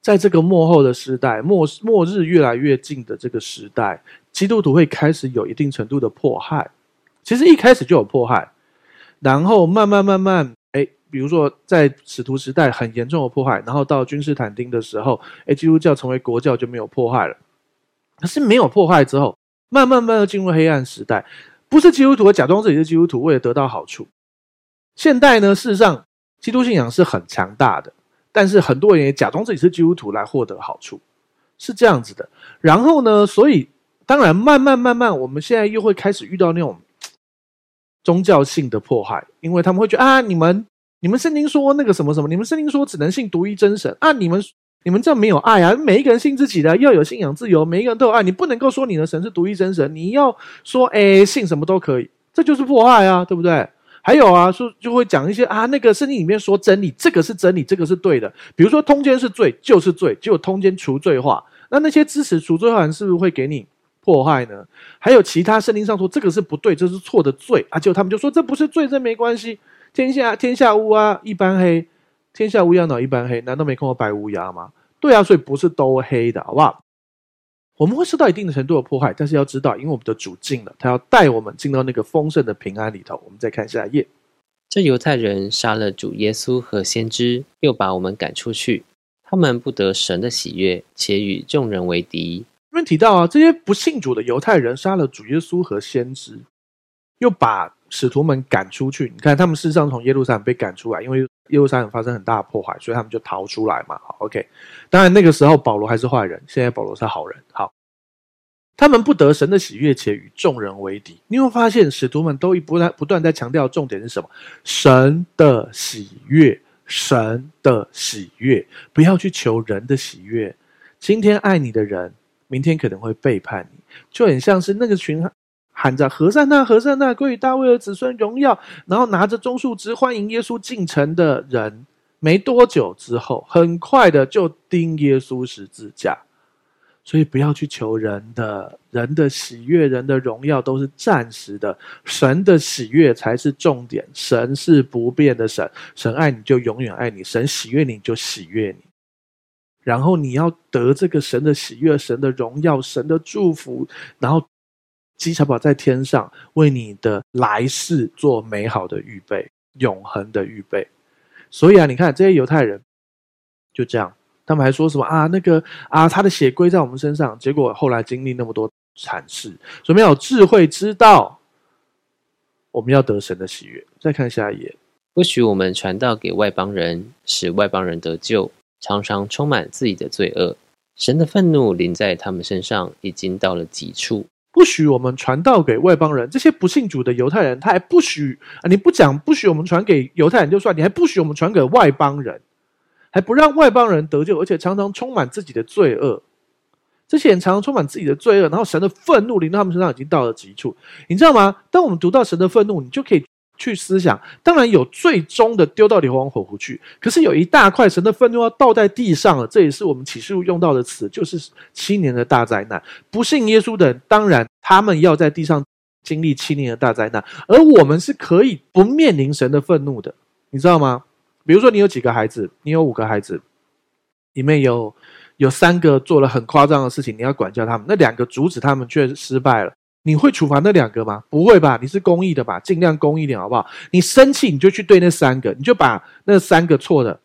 在这个末后的时代，末日越来越近的这个时代，基督徒会开始有一定程度的迫害。其实一开始就有迫害，然后慢慢，比如说在使徒时代很严重的迫害，然后到君士坦丁的时候，基督教成为国教就没有迫害了。可是没有迫害之后，慢慢进入黑暗时代，不是基督徒假装自己是基督徒为了得到好处。现代呢，事实上基督信仰是很强大的，但是很多人也假装自己是基督徒来获得好处，是这样子的。然后呢，所以当然慢慢，我们现在又会开始遇到那种宗教性的迫害，因为他们会觉得啊，你们圣经说那个什么什么，你们圣经说只能信独一真神啊，你们这样没有爱啊！每一个人信自己的，要有信仰自由，每一个人都有爱，你不能够说你的神是独一真神，你要说信什么都可以，这就是迫害啊，对不对？还有啊，说就会讲一些啊，那个圣经里面说真理，这个是真理，这个是对的。比如说通奸是罪，就是罪，结果通奸除罪化，那些支持除罪化人是不是会给你迫害呢？还有其他圣经上说这个是不对，这是错的罪啊，结果他们就说这不是罪，这没关系。天下乌鸦一般黑，天下乌鸦脑一般黑，难道没看过白乌鸦吗？对啊，所以不是都黑的，好不好？我们会受到一定的程度的迫害，但是要知道，因为我们的主进了，他要带我们进到那个丰盛的平安里头。我们再看下一页。 这犹太人杀了主耶稣和先知，又把我们赶出去，他们不得神的喜悦，且与众人为敌。 这边提到啊，这些不信主的犹太人杀了主耶稣和先知，又把使徒们赶出去。你看，他们事实上从耶路撒冷被赶出来，因为耶路撒冷发生很大的破坏，所以他们就逃出来嘛。好 ，OK。当然那个时候保罗还是坏人，现在保罗是好人。好，他们不得神的喜悦，且与众人为敌。你会发现使徒们都不断在强调重点是什么？神的喜悦，神的喜悦，不要去求人的喜悦。今天爱你的人，明天可能会背叛你，就很像是那个群喊着和散那和散那归于大卫的子孙荣耀，然后拿着棕树枝欢迎耶稣进城的人，没多久之后很快的就钉耶稣十字架。所以不要去求人的喜悦，人的荣耀都是暂时的，神的喜悦才是重点。神是不变的神，神爱你就永远爱你，神喜悦你就喜悦你。然后你要得这个神的喜悦，神的荣耀，神的祝福，然后积财宝在天上，为你的来世做美好的预备，永恒的预备。所以啊，你看这些犹太人就这样，他们还说什么啊，那个啊，他的血归在我们身上，结果后来经历那么多惨事，所以我们要有智慧知道我们要得神的喜悦。再看下一页。 不许我们传道给外邦人，使外邦人得救，常常充满自己的罪恶。神的愤怒临在他们身上，已经到了极处。 不许我们传道给外邦人，这些不信主的犹太人，他还不许你不讲不许我们传给犹太人就算，你还不许我们传给外邦人，还不让外邦人得救，而且常常充满自己的罪恶。这些人常常充满自己的罪恶，然后神的愤怒临到他们身上已经到了极处。你知道吗？当我们读到神的愤怒，你就可以去思想，当然有最终的丢到硫磺火湖去，可是有一大块神的愤怒要倒在地上了，这也是我们启示录用到的词，就是7年的大灾难。不信耶稣的人，当然他们要在地上经历7年的大灾难，而我们是可以不面临神的愤怒的，你知道吗？比如说你有几个孩子，你有5个孩子，里面有3个做了很夸张的事情，你要管教他们，那2个阻止他们却失败了，你会处罚那2个吗？不会吧，你是公义的吧，尽量公义一点好不好？你生气你就去对那3个，你就把那3个错的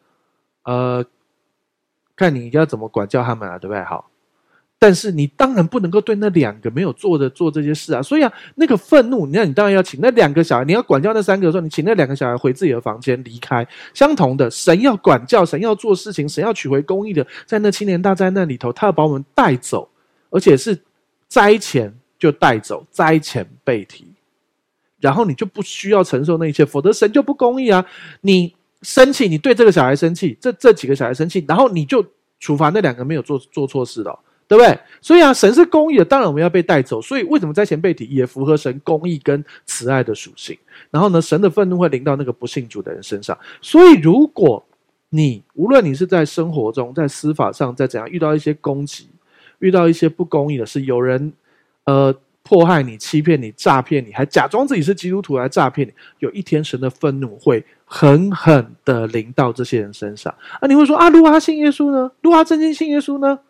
看你要怎么管教他们啊，对不对？好，但是你当然不能够对那2个没有做这些事啊，所以啊，那个愤怒，你当然要请那2个小孩，你要管教那3个的时候，你请那2个小孩回自己的房间离开。相同的，神要管教，神要做事情，神要取回公义的，在那7年大灾难里头，他要把我们带走，而且是灾前就带走，灾前被提，然后你就不需要承受那一切，否则神就不公义啊！你生气，你对这个小孩生气，这几个小孩生气，然后你就处罚那2个没有做错事的，对不对？所以啊，神是公义的，当然我们要被带走。所以为什么灾前被提，也符合神公义跟慈爱的属性。然后呢，神的愤怒会临到那个不信主的人身上。所以如果你无论你是在生活中，在司法上，在怎样遇到一些攻击，遇到一些不公义的事，有人迫害你、欺骗你、诈骗你，还假装自己是基督徒来诈骗你，有一天神的愤怒会狠狠的临到这些人身上。你会说如果他信耶稣呢？如果他真心信耶稣呢？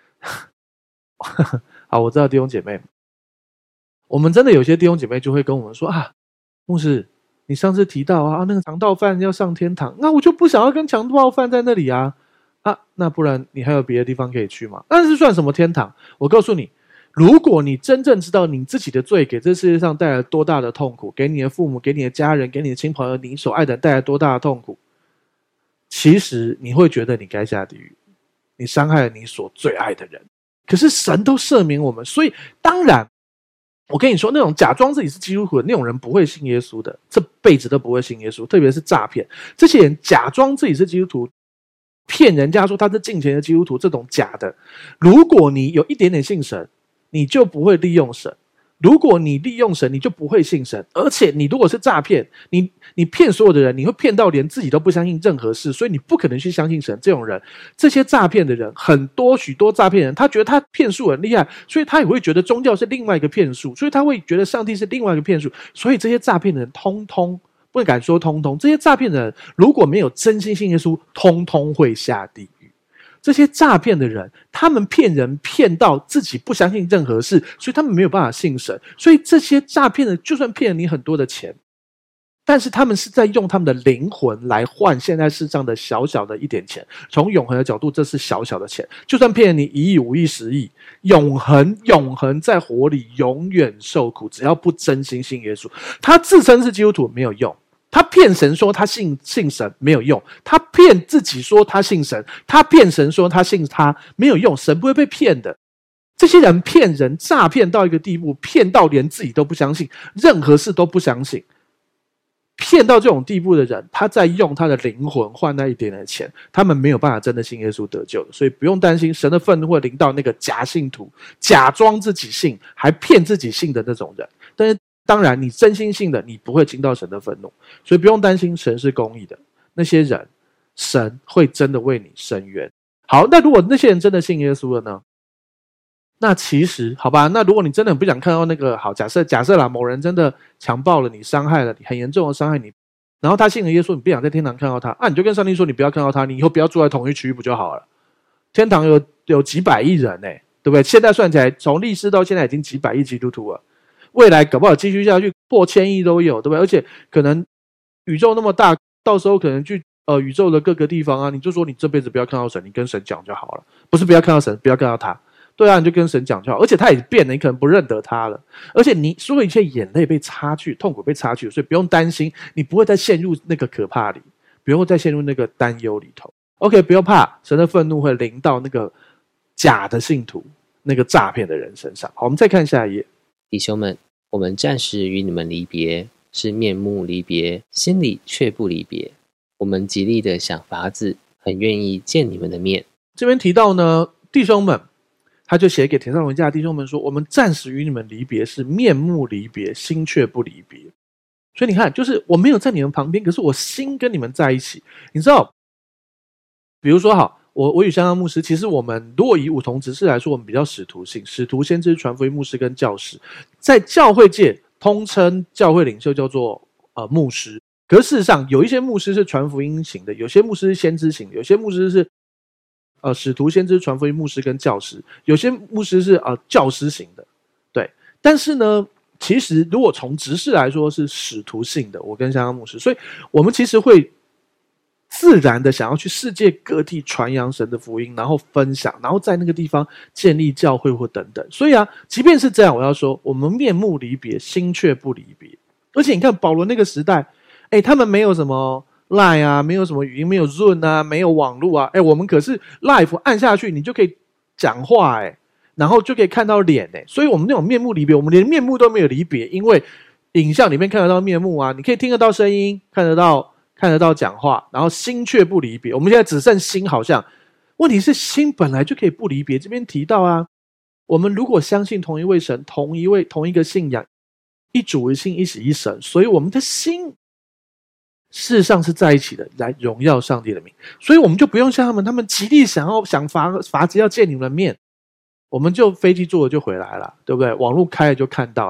好，我知道弟兄姐妹，我们真的有些弟兄姐妹就会跟我们说牧师，你上次提到那个强盗犯要上天堂，那我就不想要跟强盗犯在那里那不然你还有别的地方可以去吗？那是算什么天堂？我告诉你，如果你真正知道你自己的罪给这世界上带来多大的痛苦，给你的父母，给你的家人，给你的亲朋友，你所爱的人带来多大的痛苦，其实你会觉得你该下地狱，你伤害了你所最爱的人。可是神都赦免我们，所以当然我跟你说，那种假装自己是基督徒的那种人不会信耶稣的，这辈子都不会信耶稣，特别是诈骗。这些人假装自己是基督徒，骗人家说他是敬虔的基督徒，这种假的。如果你有一点点信神，你就不会利用神；如果你利用神，你就不会信神。而且你如果是诈骗，你骗所有的人，你会骗到连自己都不相信任何事，所以你不可能去相信神。这种人，这些诈骗的人，许多诈骗人，他觉得他骗术很厉害，所以他也会觉得宗教是另外一个骗术，所以他会觉得上帝是另外一个骗术。所以这些诈骗的人通通不敢说通通，这些诈骗的人如果没有真心信耶稣，通通会下地狱。这些诈骗的人，他们骗人骗到自己不相信任何事，所以他们没有办法信神。所以这些诈骗的人就算骗了你很多的钱，但是他们是在用他们的灵魂来换现在世上的小小的一点钱。从永恒的角度，这是小小的钱。就算骗了你1亿、5亿、10亿，永恒在火里永远受苦，只要不真心信耶稣。他自称是基督徒没有用，他骗神说他信神没有用，他骗自己说他信神，他骗神说他信他没有用，神不会被骗的。这些人骗人诈骗到一个地步，骗到连自己都不相信，任何事都不相信。骗到这种地步的人，他在用他的灵魂换那一点点钱，他们没有办法真的信耶稣得救的。所以不用担心神的愤怒会临到那个假信徒，假装自己信还骗自己信的那种人。但是当然你真心信的，你不会惊到神的愤怒，所以不用担心，神是公义的。那些人神会真的为你伸冤。好，那如果那些人真的信耶稣了呢？那其实好吧，那如果你真的很不想看到那个，好，假设啦，某人真的强暴了你，伤害了你，很严重的伤害你，然后他信了耶稣，你不想在天堂看到他，你就跟上帝说你不要看到他，你以后不要住在同一区不就好了？天堂有几百亿人对不对？现在算起来，从历史到现在已经几百亿基督徒了，未来搞不好继续下去破1000亿都有，对不对？而且可能宇宙那么大，到时候可能去宇宙的各个地方你就说你这辈子不要看到神，你跟神讲就好了，不是不要看到神，不要看到他。对你就跟神讲就好，而且他也变了，你可能不认得他了，而且你所有一切眼泪被擦去，痛苦被擦去，所以不用担心，你不会再陷入那个可怕里，不用再陷入那个担忧里头。OK， 不用怕，神的愤怒会临到那个假的信徒，那个诈骗的人身上。好，我们再看下一页。 弟兄们，我们暂时与你们离别，是面目离别，心里却不离别。我们极力的想法子，很愿意见你们的面。 这边提到呢，弟兄们，他就写给帖撒罗尼迦的弟兄们说，我们暂时与你们离别，是面目离别，心却不离别。所以你看，就是我没有在你们旁边，可是我心跟你们在一起。你知道，比如说好，我与香香牧师，其实我们如果以五同执事来说，我们比较使徒性，使徒、先知、传福音、牧师跟教士，在教会界通称教会领袖叫做牧师。可是事实上，有一些牧师是传福音型的，有些牧师是先知型的，有些牧师是使徒、先知、传福音、牧师跟教师，有些牧师是教师型的，对。但是呢，其实如果从执事来说是使徒性的，我跟香香牧师，所以我们其实会自然的想要去世界各地传扬神的福音，然后分享，然后在那个地方建立教会或等等。所以即便是这样，我要说，我们面目离别，心却不离别。而且你看保罗那个时代，他们没有什么Line 没有什么语音，没有 Zoom 没有网络我们可是 Live 按下去你就可以讲话然后就可以看到脸所以我们那种面目离别，我们连面目都没有离别，因为影像里面看得到面目你可以听得到声音，看得到讲话，然后心却不离别。我们现在只剩心，好像问题是心本来就可以不离别。这边提到我们如果相信同一位神，同一个信仰，一主一信，一洗一神，所以我们的心事实上是在一起的，来荣耀上帝的名。所以我们就不用像他们极力想法子要见你们的面，我们就飞机坐了就回来了，对不对？网络开了就看到了。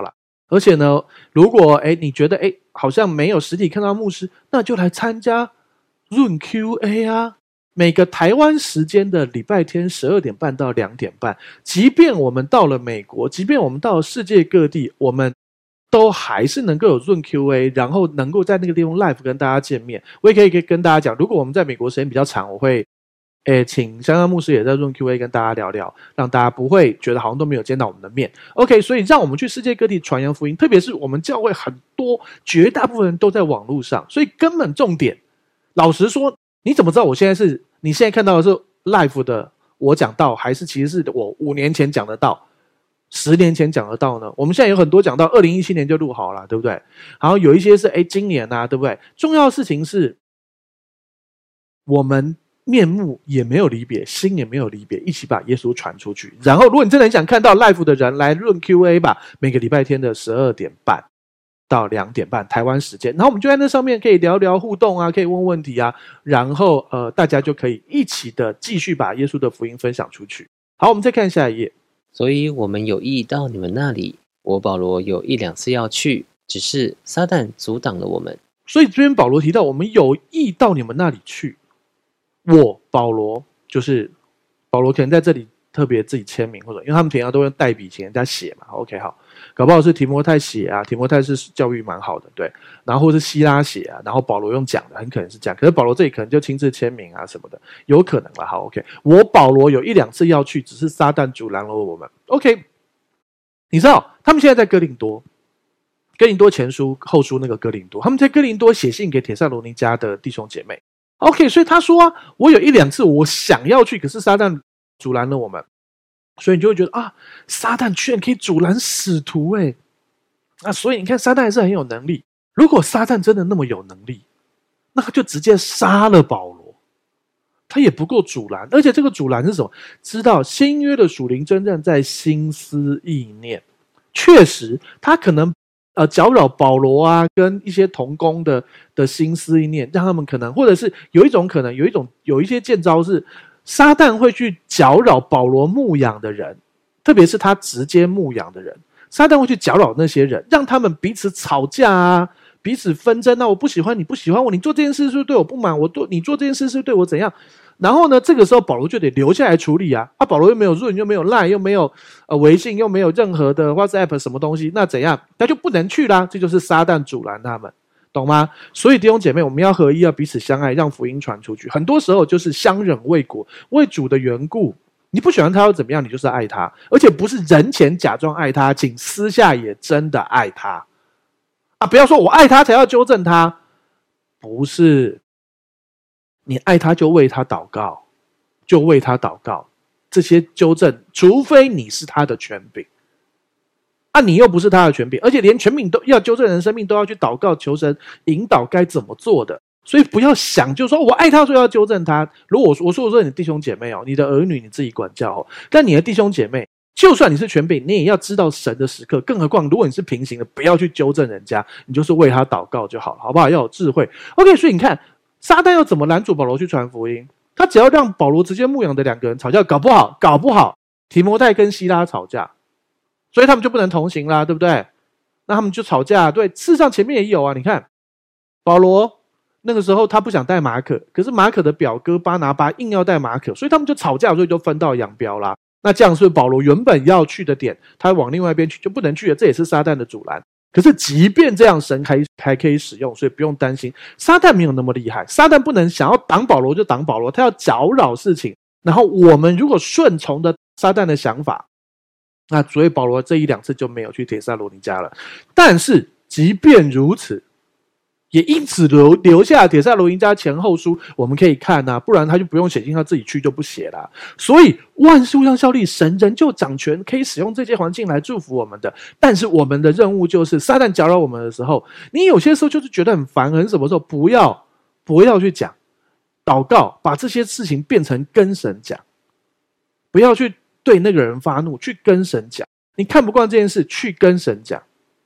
而且呢，如果你觉得好像没有实体看到牧师，那就来参加润 QA 啊。每个台湾时间的礼拜天12点半到2点半，即便我们到了美国，即便我们到了世界各地，我们都还是能够有润 QA， 然后能够在那个地方 live 跟大家见面。我也可以跟大家讲，如果我们在美国时间比较长，我会请香香牧师也在润 QA 跟大家聊聊，让大家不会觉得好像都没有见到我们的面。OK， 所以让我们去世界各地传扬福音，特别是我们教会很多绝大部分人都在网络上，所以根本重点，老实说，你怎么知道你现在看到的是 live 的我讲道，还是其实是我5年前讲的道，10年前讲的道呢？我们现在有很多讲到2017年就录好了，对不对？然后有一些是今年啊，对不对？重要的事情是我们面目也没有离别，心也没有离别，一起把耶稣传出去。然后如果你真的很想看到 live 的人，来论 QA 吧，每个礼拜天的12点半到2点半台湾时间，然后我们就在那上面可以聊聊互动啊，可以问问题啊，然后大家就可以一起的继续把耶稣的福音分享出去。好，我们再看下一页。 所以我们有意到你们那里，我保罗有1、2次要去，只是撒旦阻挡了我们。 所以这边保罗提到我们有意到你们那里去，我保罗就是保罗可能在这里特别自己签名，或者因为他们平常都用代笔请人家写嘛 OK 好，搞不好是提摩太写啊，提摩太是教育蛮好的，对，然后或是希拉写啊，然后保罗用讲的，很可能是这样，可是保罗这里可能就亲自签名啊什么的，有可能啦。好 OK， 我保罗有1、2次要去，只是撒旦阻拦了我们。 OK， 你知道他们现在在哥林多前书后书那个哥林多，他们在哥林多写信给帖撒罗尼迦的弟兄姐妹。 OK， 所以他说啊，我有1、2次我想要去，可是撒旦阻拦了我们。所以你就会觉得啊，撒旦居然可以阻拦使徒所以你看撒旦还是很有能力。如果撒旦真的那么有能力，那他就直接杀了保罗，他也不够阻拦。而且这个阻拦是什么？知道新约的属灵征战在心思意念，确实他可能搅扰保罗啊跟一些同工的心思意念，让他们可能，或者是有一些见招是撒旦会去搅扰保罗牧养的人，特别是他直接牧养的人，撒旦会去搅扰那些人，让他们彼此吵架啊，彼此纷争啊，我不喜欢你，不喜欢我，你做这件事是不是对我不满，你做这件事是不是对我怎样。然后呢，这个时候保罗就得留下来处理啊，保罗又没有润，又没有 LINE， 又没有微信，又没有任何的 WhatsApp 什么东西，那怎样？他就不能去啦，这就是撒旦阻拦他们。懂吗？所以弟兄姐妹，我们要合一，要彼此相爱，让福音传出去。很多时候就是相忍为果，为主的缘故，你不喜欢他又怎么样？你就是爱他，而且不是人前假装爱他，请私下也真的爱他不要说我爱他才要纠正他，不是，你爱他就为他祷告，这些纠正，除非你是他的权柄。你又不是他的权柄，而且连权柄都要纠正人生命，都要去祷告求神引导该怎么做的。所以不要想就是说我爱他所以要纠正他。如果我说你的弟兄姐妹你的儿女你自己管教但你的弟兄姐妹就算你是权柄，你也要知道神的时刻，更何况如果你是平行的，不要去纠正人家，你就是为他祷告就好了，好不好？要有智慧。 OK， 所以你看撒旦要怎么拦阻保罗去传福音？他只要让保罗直接牧养的2个人吵架，搞不好提摩太跟希拉吵架，所以他们就不能同行啦，对不对？那他们就吵架。对，事实上前面也有你看保罗那个时候他不想带马可，可是马可的表哥巴拿巴硬要带马可，所以他们就吵架，所以就分道扬镳啦。那这样是保罗原本要去的点，他往另外一边去就不能去了，这也是撒旦的阻拦。可是即便这样，神还可以使用，所以不用担心。撒旦没有那么厉害，撒旦不能想要挡保罗就挡保罗，他要搅扰事情。然后我们如果顺从的撒旦的想法，那所以保罗这1、2次就没有去帖撒罗尼迦了。但是即便如此，也因此留下帖撒罗尼迦前后书，我们可以看不然他就不用写信，他自己去就不写了。所以万事互相效力，神仍旧掌权，可以使用这些环境来祝福我们的。但是我们的任务就是撒旦搅扰我们的时候，你有些时候就是觉得很烦，很什么时候不要去讲祷告，把这些事情变成跟神讲，不要去对那个人发怒，去跟神讲。你看不惯这件事，去跟神讲，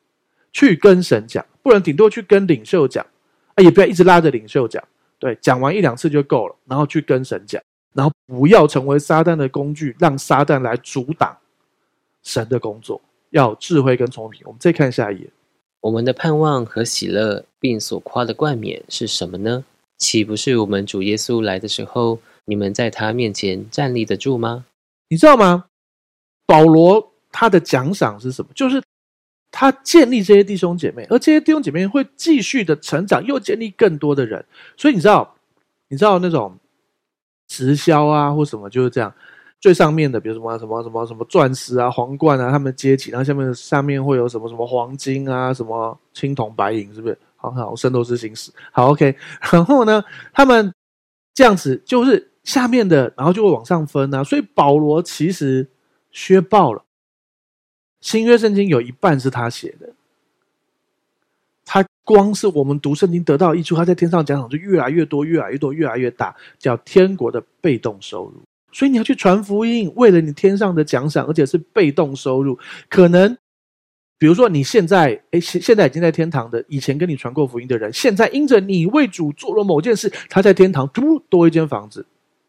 不然顶多去跟领袖讲也不要一直拉着领袖讲，对，讲完1、2次就够了，然后去跟神讲，然后不要成为撒旦的工具，让撒旦来阻挡神的工作。 要智慧跟聪明。我们再看下一页。 我们的盼望和喜乐，并所夸的冠冕是什么呢？岂不是我们主耶稣来的时候，你们在他面前站立得住吗？ 你知道吗？保罗他的奖赏是什么？就是他建立这些弟兄姐妹，而这些弟兄姐妹会继续的成长，又建立更多的人。所以你知道那种直销啊或什么就是这样，最上面的比如什么钻石啊、皇冠啊，他们阶级，然后下面会有什么黄金啊、什么青铜白银，是不是？好，圣斗士星矢。好 ，OK。然后呢，他们这样子就是下面的，然后就会往上分啊。所以保罗其实削爆了，新约圣经有一半是他写的。他光是我们读圣经得到的益处，他在天上奖赏就越来越多，越来越多，越来越大，叫天国的被动收入。所以你要去传福音，为了你天上的奖赏，而且是被动收入。可能比如说你现在已经在天堂的，以前跟你传过福音的人，现在因着你为主做了某件事，他在天堂多一间房子，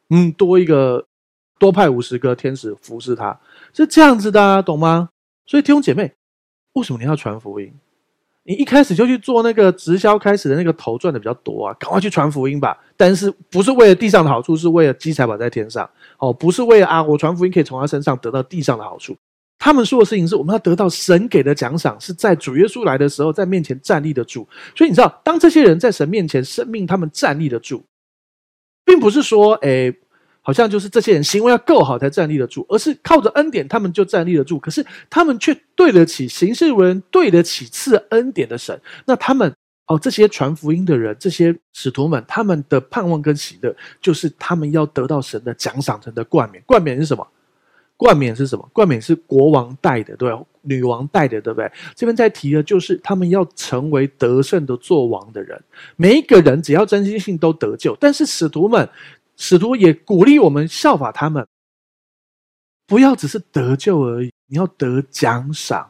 多派50个天使服侍他，是这样子的啊，懂吗？所以弟兄姐妹，为什么你要传福音？你一开始就去做那个直销，开始的那个头赚的比较多啊，赶快去传福音吧。但是不是为了地上的好处，是为了积财宝在天上。不是为了我传福音可以从他身上得到地上的好处。他们说的事情是我们要得到神给的奖赏，是在主耶稣来的时候在面前站立得住。所以你知道，当这些人在神面前生命他们站立得住，并不是说好像就是这些人行为要够好才站立得住，而是靠着恩典他们就站立得住。可是他们却对得起行事为人，对得起赐恩典的神。那他们这些传福音的人，这些使徒们，他们的盼望跟喜乐，就是他们要得到神的奖赏，神的冠冕。冠冕是什么？冠冕是什么？冠冕是国王戴的，对吧？女王戴的，对不对？这边在提的就是他们要成为得胜的作王的人。每一个人只要真心信都得救，但是使徒也鼓励我们效法他们，不要只是得救而已，你要得奖赏，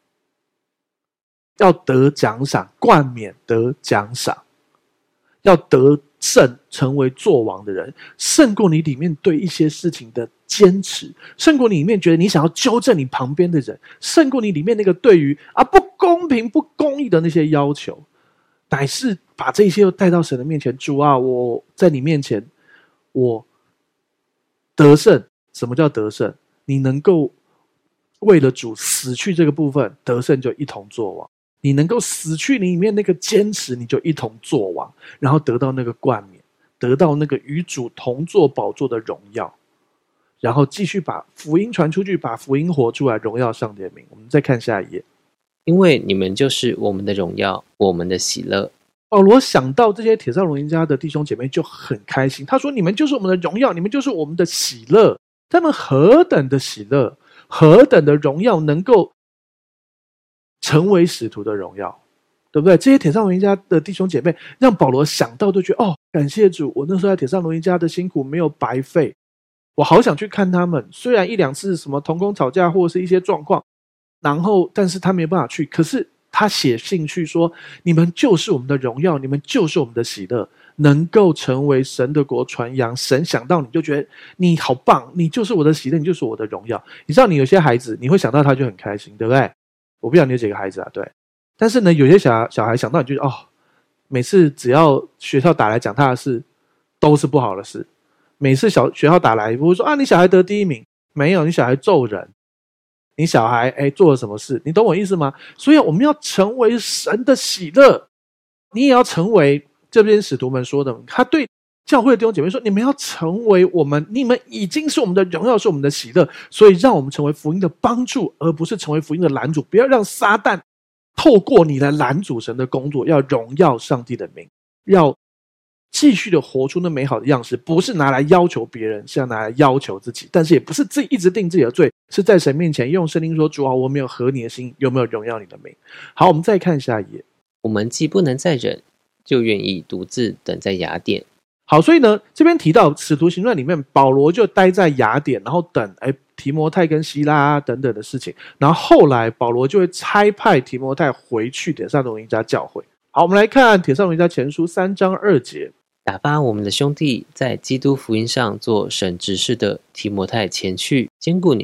要得奖赏，冠冕得奖赏，要得胜，成为作王的人，胜过你里面对一些事情的坚持，胜过你里面觉得你想要纠正你旁边的人，胜过你里面那个对于不公平不公义的那些要求，乃是把这些又带到神的面前。主啊，我在你面前我得胜。什么叫得胜？你能够为了主死去这个部分，得胜就一同作王。你能够死去你里面那个坚持，你就一同作王，然后得到那个冠冕，得到那个与主同坐宝座的荣耀，然后继续把福音传出去，把福音活出来，荣耀上帝的名。我们再看下一页。 因为你们就是我们的荣耀，我们的喜乐。 保罗想到这些帖撒罗尼迦的弟兄姐妹就很开心，他说你们就是我们的荣耀，你们就是我们的喜乐。他们何等的喜乐，何等的荣耀，能够成为使徒的荣耀，对不对？这些帖撒罗尼迦的弟兄姐妹让保罗想到都觉得感谢主，我那时候在帖撒罗尼迦的辛苦没有白费，我好想去看他们。虽然1-2次什么同工吵架或是一些状况，然后但是他没办法去，可是他写信去说你们就是我们的荣耀，你们就是我们的喜乐，能够成为神的国传扬。神想到你就觉得你好棒，你就是我的喜乐，你就是我的荣耀。你知道你有些孩子你会想到他就很开心，对不对？我不知道你有几个孩子啊，对。但是呢，有些小孩想到你就每次只要学校打来讲他的事都是不好的事。每次学校打来不会说你小孩得第1名，没有，你小孩揍人，你小孩做了什么事，你懂我意思吗？所以我们要成为神的喜乐，你也要成为这边使徒们说的，他对教会的弟兄姐妹说，你们要成为你们已经是我们的荣耀，是我们的喜乐，所以让我们成为福音的帮助，而不是成为福音的拦阻。不要让撒旦透过你来拦阻神的工作，要荣耀上帝的名，要继续的活出那美好的样式，不是拿来要求别人，是要拿来要求自己。但是也不是自己一直定自己的罪，是在神面前用圣灵说，主啊，我没有合你的心，有没有荣耀你的名。好，我们再看下一页。 我们既不能再忍，就愿意独自等在雅典。 好，所以呢，这边提到使徒行传里面，保罗就待在雅典，然后等提摩太跟希拉等等的事情，然后后来保罗就会差派提摩太回去帖撒罗尼迦教会。好，我们来看帖撒罗尼迦前书3章2节。 打发我们的兄弟在基督福音上做神执事的提摩太前去，兼顾你们，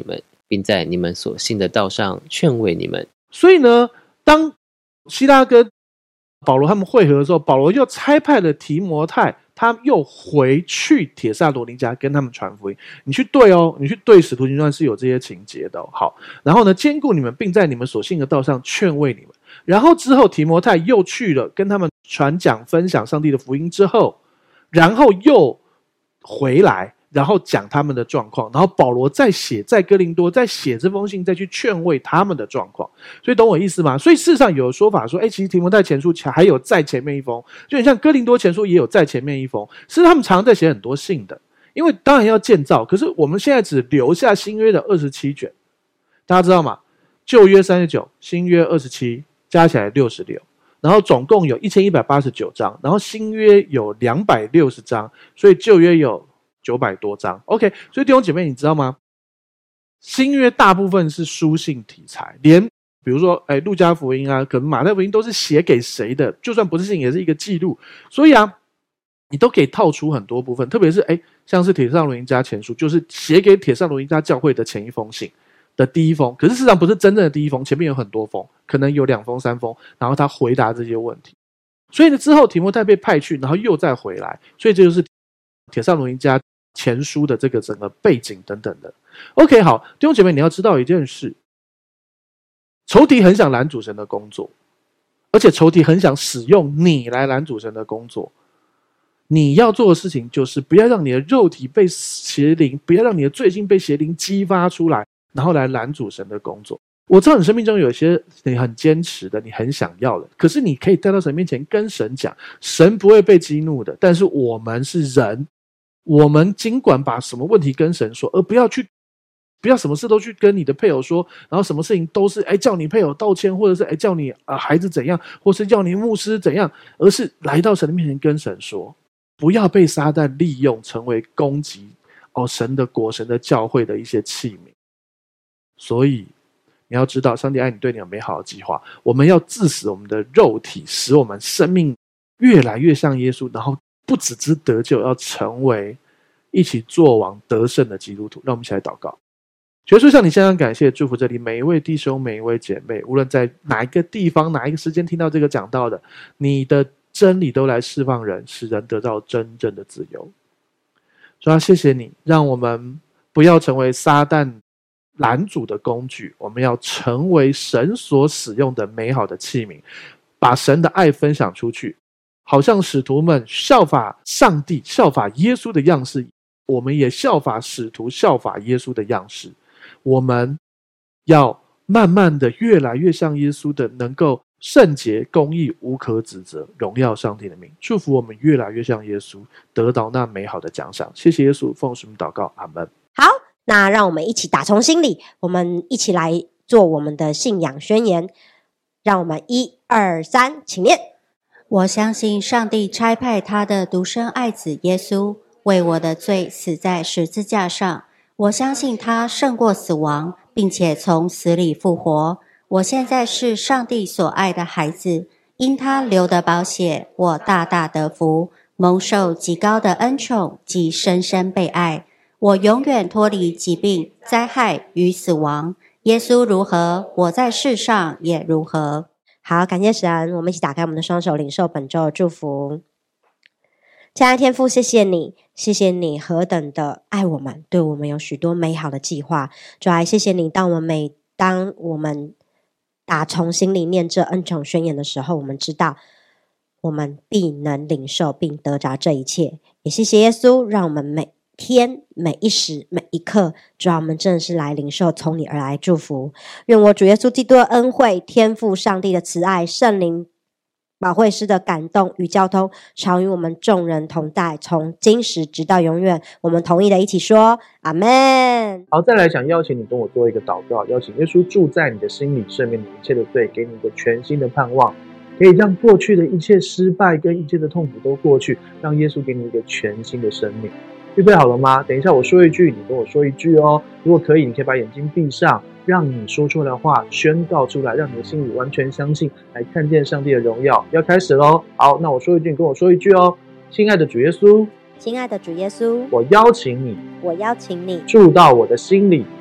并在你们所信的道上劝慰你们。 所以呢，当希拉跟保罗他们会合的时候，保罗又差派了提摩太，他又回去帖撒罗尼迦跟他们传福音。你去对哦，你去对使徒行传是有这些情节的哦。好，然后呢，兼顾你们，并在你们所信的道上劝慰你们。然后之后提摩太又去了，跟他们传讲分享上帝的福音之后，然后又回来，然后讲他们的状况，然后保罗再写在哥林多，再写这封信，再去劝慰他们的状况。所以懂我意思吗？所以事实上有说法说，其实提摩太前书还有在前面一封，就很像哥林多前书也有在前面一封，是他们常常在写很多信的，因为当然要建造，可是我们现在只留下新约的27卷，大家知道吗？旧约39，新约27，加起来66，然后总共有1189章，然后新约有260章，所以旧约有900多章。 OK， 所以弟兄姐妹你知道吗？新约大部分是书信题材，连比如说路加福音啊，可能马太福音都是写给谁的，就算不是信也是一个记录，所以啊你都可以套出很多部分，特别是像是帖撒罗尼迦前书，就是写给帖撒罗尼迦教会的前一封信的第一封，可是事实上不是真正的第一封，前面有很多封，可能有2封3封，然后他回答这些问题。所以呢，之后提摩太被派去，然后又再回来，所以这就是帖撒罗尼迦前书的这个整个背景等等的。OK， 好，弟兄姐妹，你要知道一件事，仇敌很想拦阻神的工作，而且仇敌很想使用你来拦阻神的工作。你要做的事情就是不要让你的肉体被邪灵，不要让你的罪性被邪灵激发出来，然后来拦阻神的工作。我知道你生命中有些你很坚持的，你很想要的，可是你可以带到神面前跟神讲，神不会被激怒的。但是我们是人，我们尽管把什么问题跟神说，而不要什么事都去跟你的配偶说，然后什么事情都是叫你配偶道歉，或者是叫你孩子怎样，或是叫你牧师怎样，而是来到神的面前跟神说，不要被撒旦利用成为攻击神的国、神的教会的一些器皿。所以你要知道，上帝爱你，对你有美好的计划。我们要治死我们的肉体，使我们生命越来越像耶稣，然后不只是得救，要成为一起作王得胜的基督徒。让我们一起来祷告。耶稣，向你献上感谢，祝福这里每一位弟兄每一位姐妹，无论在哪一个地方哪一个时间听到这个讲道的，你的真理都来释放人，使人得到真正的自由。主要谢谢你，让我们不要成为撒旦拦阻的工具，我们要成为神所使用的美好的器皿，把神的爱分享出去，好像使徒们效法上帝效法耶稣的样式，我们也效法使徒效法耶稣的样式。我们要慢慢的越来越像耶稣的，能够圣洁公义无可指责，荣耀上帝的名。祝福我们越来越像耶稣，得到那美好的奖赏。谢谢耶稣，奉主名祷告，阿们。 好，那让我们一起打从心里，我们一起来做我们的信仰宣言。让我们1、2、3，请念。 我相信上帝差派他的独生爱子耶稣，为我的罪死在十字架上。我相信他胜过死亡，并且从死里复活。我现在是上帝所爱的孩子，因他流的宝血，我大大得福，蒙受极高的恩宠及深深被爱。我永远脱离疾病、灾害与死亡。耶稣如何，我在世上也如何。 好，感谢神，我们一起打开我们的双手，领受本周的祝福。亲爱的天父，谢谢你，谢谢你何等的爱我们，对我们有许多美好的计划。主啊，谢谢你，当我们打从心里念这恩宠宣言的时候，我们知道我们必能领受并得着这一切。也谢谢耶稣，让我们每天每一时每一刻，主啊，我们真的是来领受从你而来祝福。愿我主耶稣基督的恩惠、天父上帝的慈爱、圣灵保惠师的感动与交通，常与我们众人同在，从今时直到永远。我们同意的一起说阿们。 好，再来想邀请你跟我做一个祷告，邀请耶稣住在你的心里，赦免你一切的罪，给你一个全新的盼望，可以让过去的一切失败跟一切的痛苦都过去，让耶稣给你一个全新的生命。预备好了吗？等一下我说一句，你跟我说一句哦。如果可以，你可以把眼睛闭上，让你说出来的话宣告出来，让你的心里完全相信，来看见上帝的荣耀。要开始咯。好，那我说一句，你跟我说一句哦。亲爱的主耶稣， 亲爱的主耶稣， 我邀请你住到我的心里，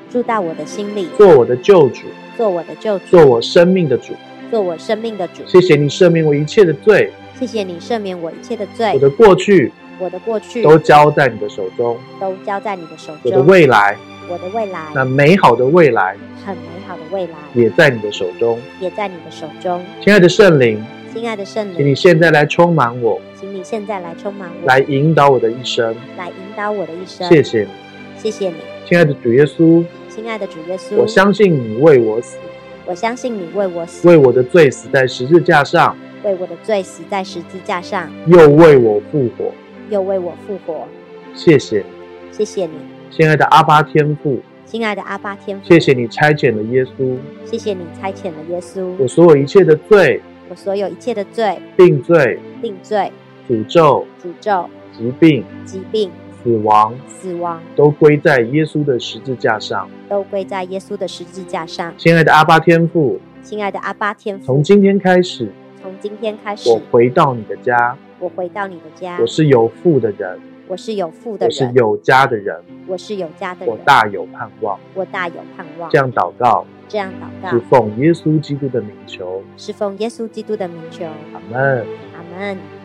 住到我的心里， 做我的救主， 做我的救主， 做我生命的主。 做我生命的主。 谢谢你赦免我一切的罪， 谢谢你赦免我一切的罪。 我的过去我的过去都交在你的手中， 都交在你的手中。 我的未来， 我的未来， 那美好的未来很美好的未来， 也在你的手中。 也在你的手中。 亲爱的圣灵， 亲爱的圣请你灵， 现在来充满我， 请你现在来充满我， 来引导我的一生。 来引导我的一生。 谢谢你， 谢谢你， 亲爱的主耶稣， 亲爱的主耶稣。 我相信你为我死， 我相信你为我死， 为我的罪死在十字架上， 为我的罪死在十字架上， 又为我复活。 又为我复活。 谢谢你， 谢谢你， 亲爱的阿爸天父， 亲爱的阿爸天父。 谢谢你差遣了耶稣， 谢谢你差遣了耶稣。 我所有一切的罪、 我所有一切的罪、 定罪、 定罪、 诅咒、 诅咒、 疾病、 疾病、 死亡， 死亡， 都归在耶稣的十字架上。 都归在耶稣的十字架上。 亲爱的阿爸天父， 亲爱的阿爸天父， 从今天开始， 从今天开始， 我回到你的家， 我回到你的家。 我是有父的人， 我是有父的人， 我是有家的人， 我是有家的人， 我大有盼望。 我大有盼望。 这样祷告， 这样祷是告， 奉耶稣基督的名求。 是奉耶稣基督的名求。 阿门。 阿门。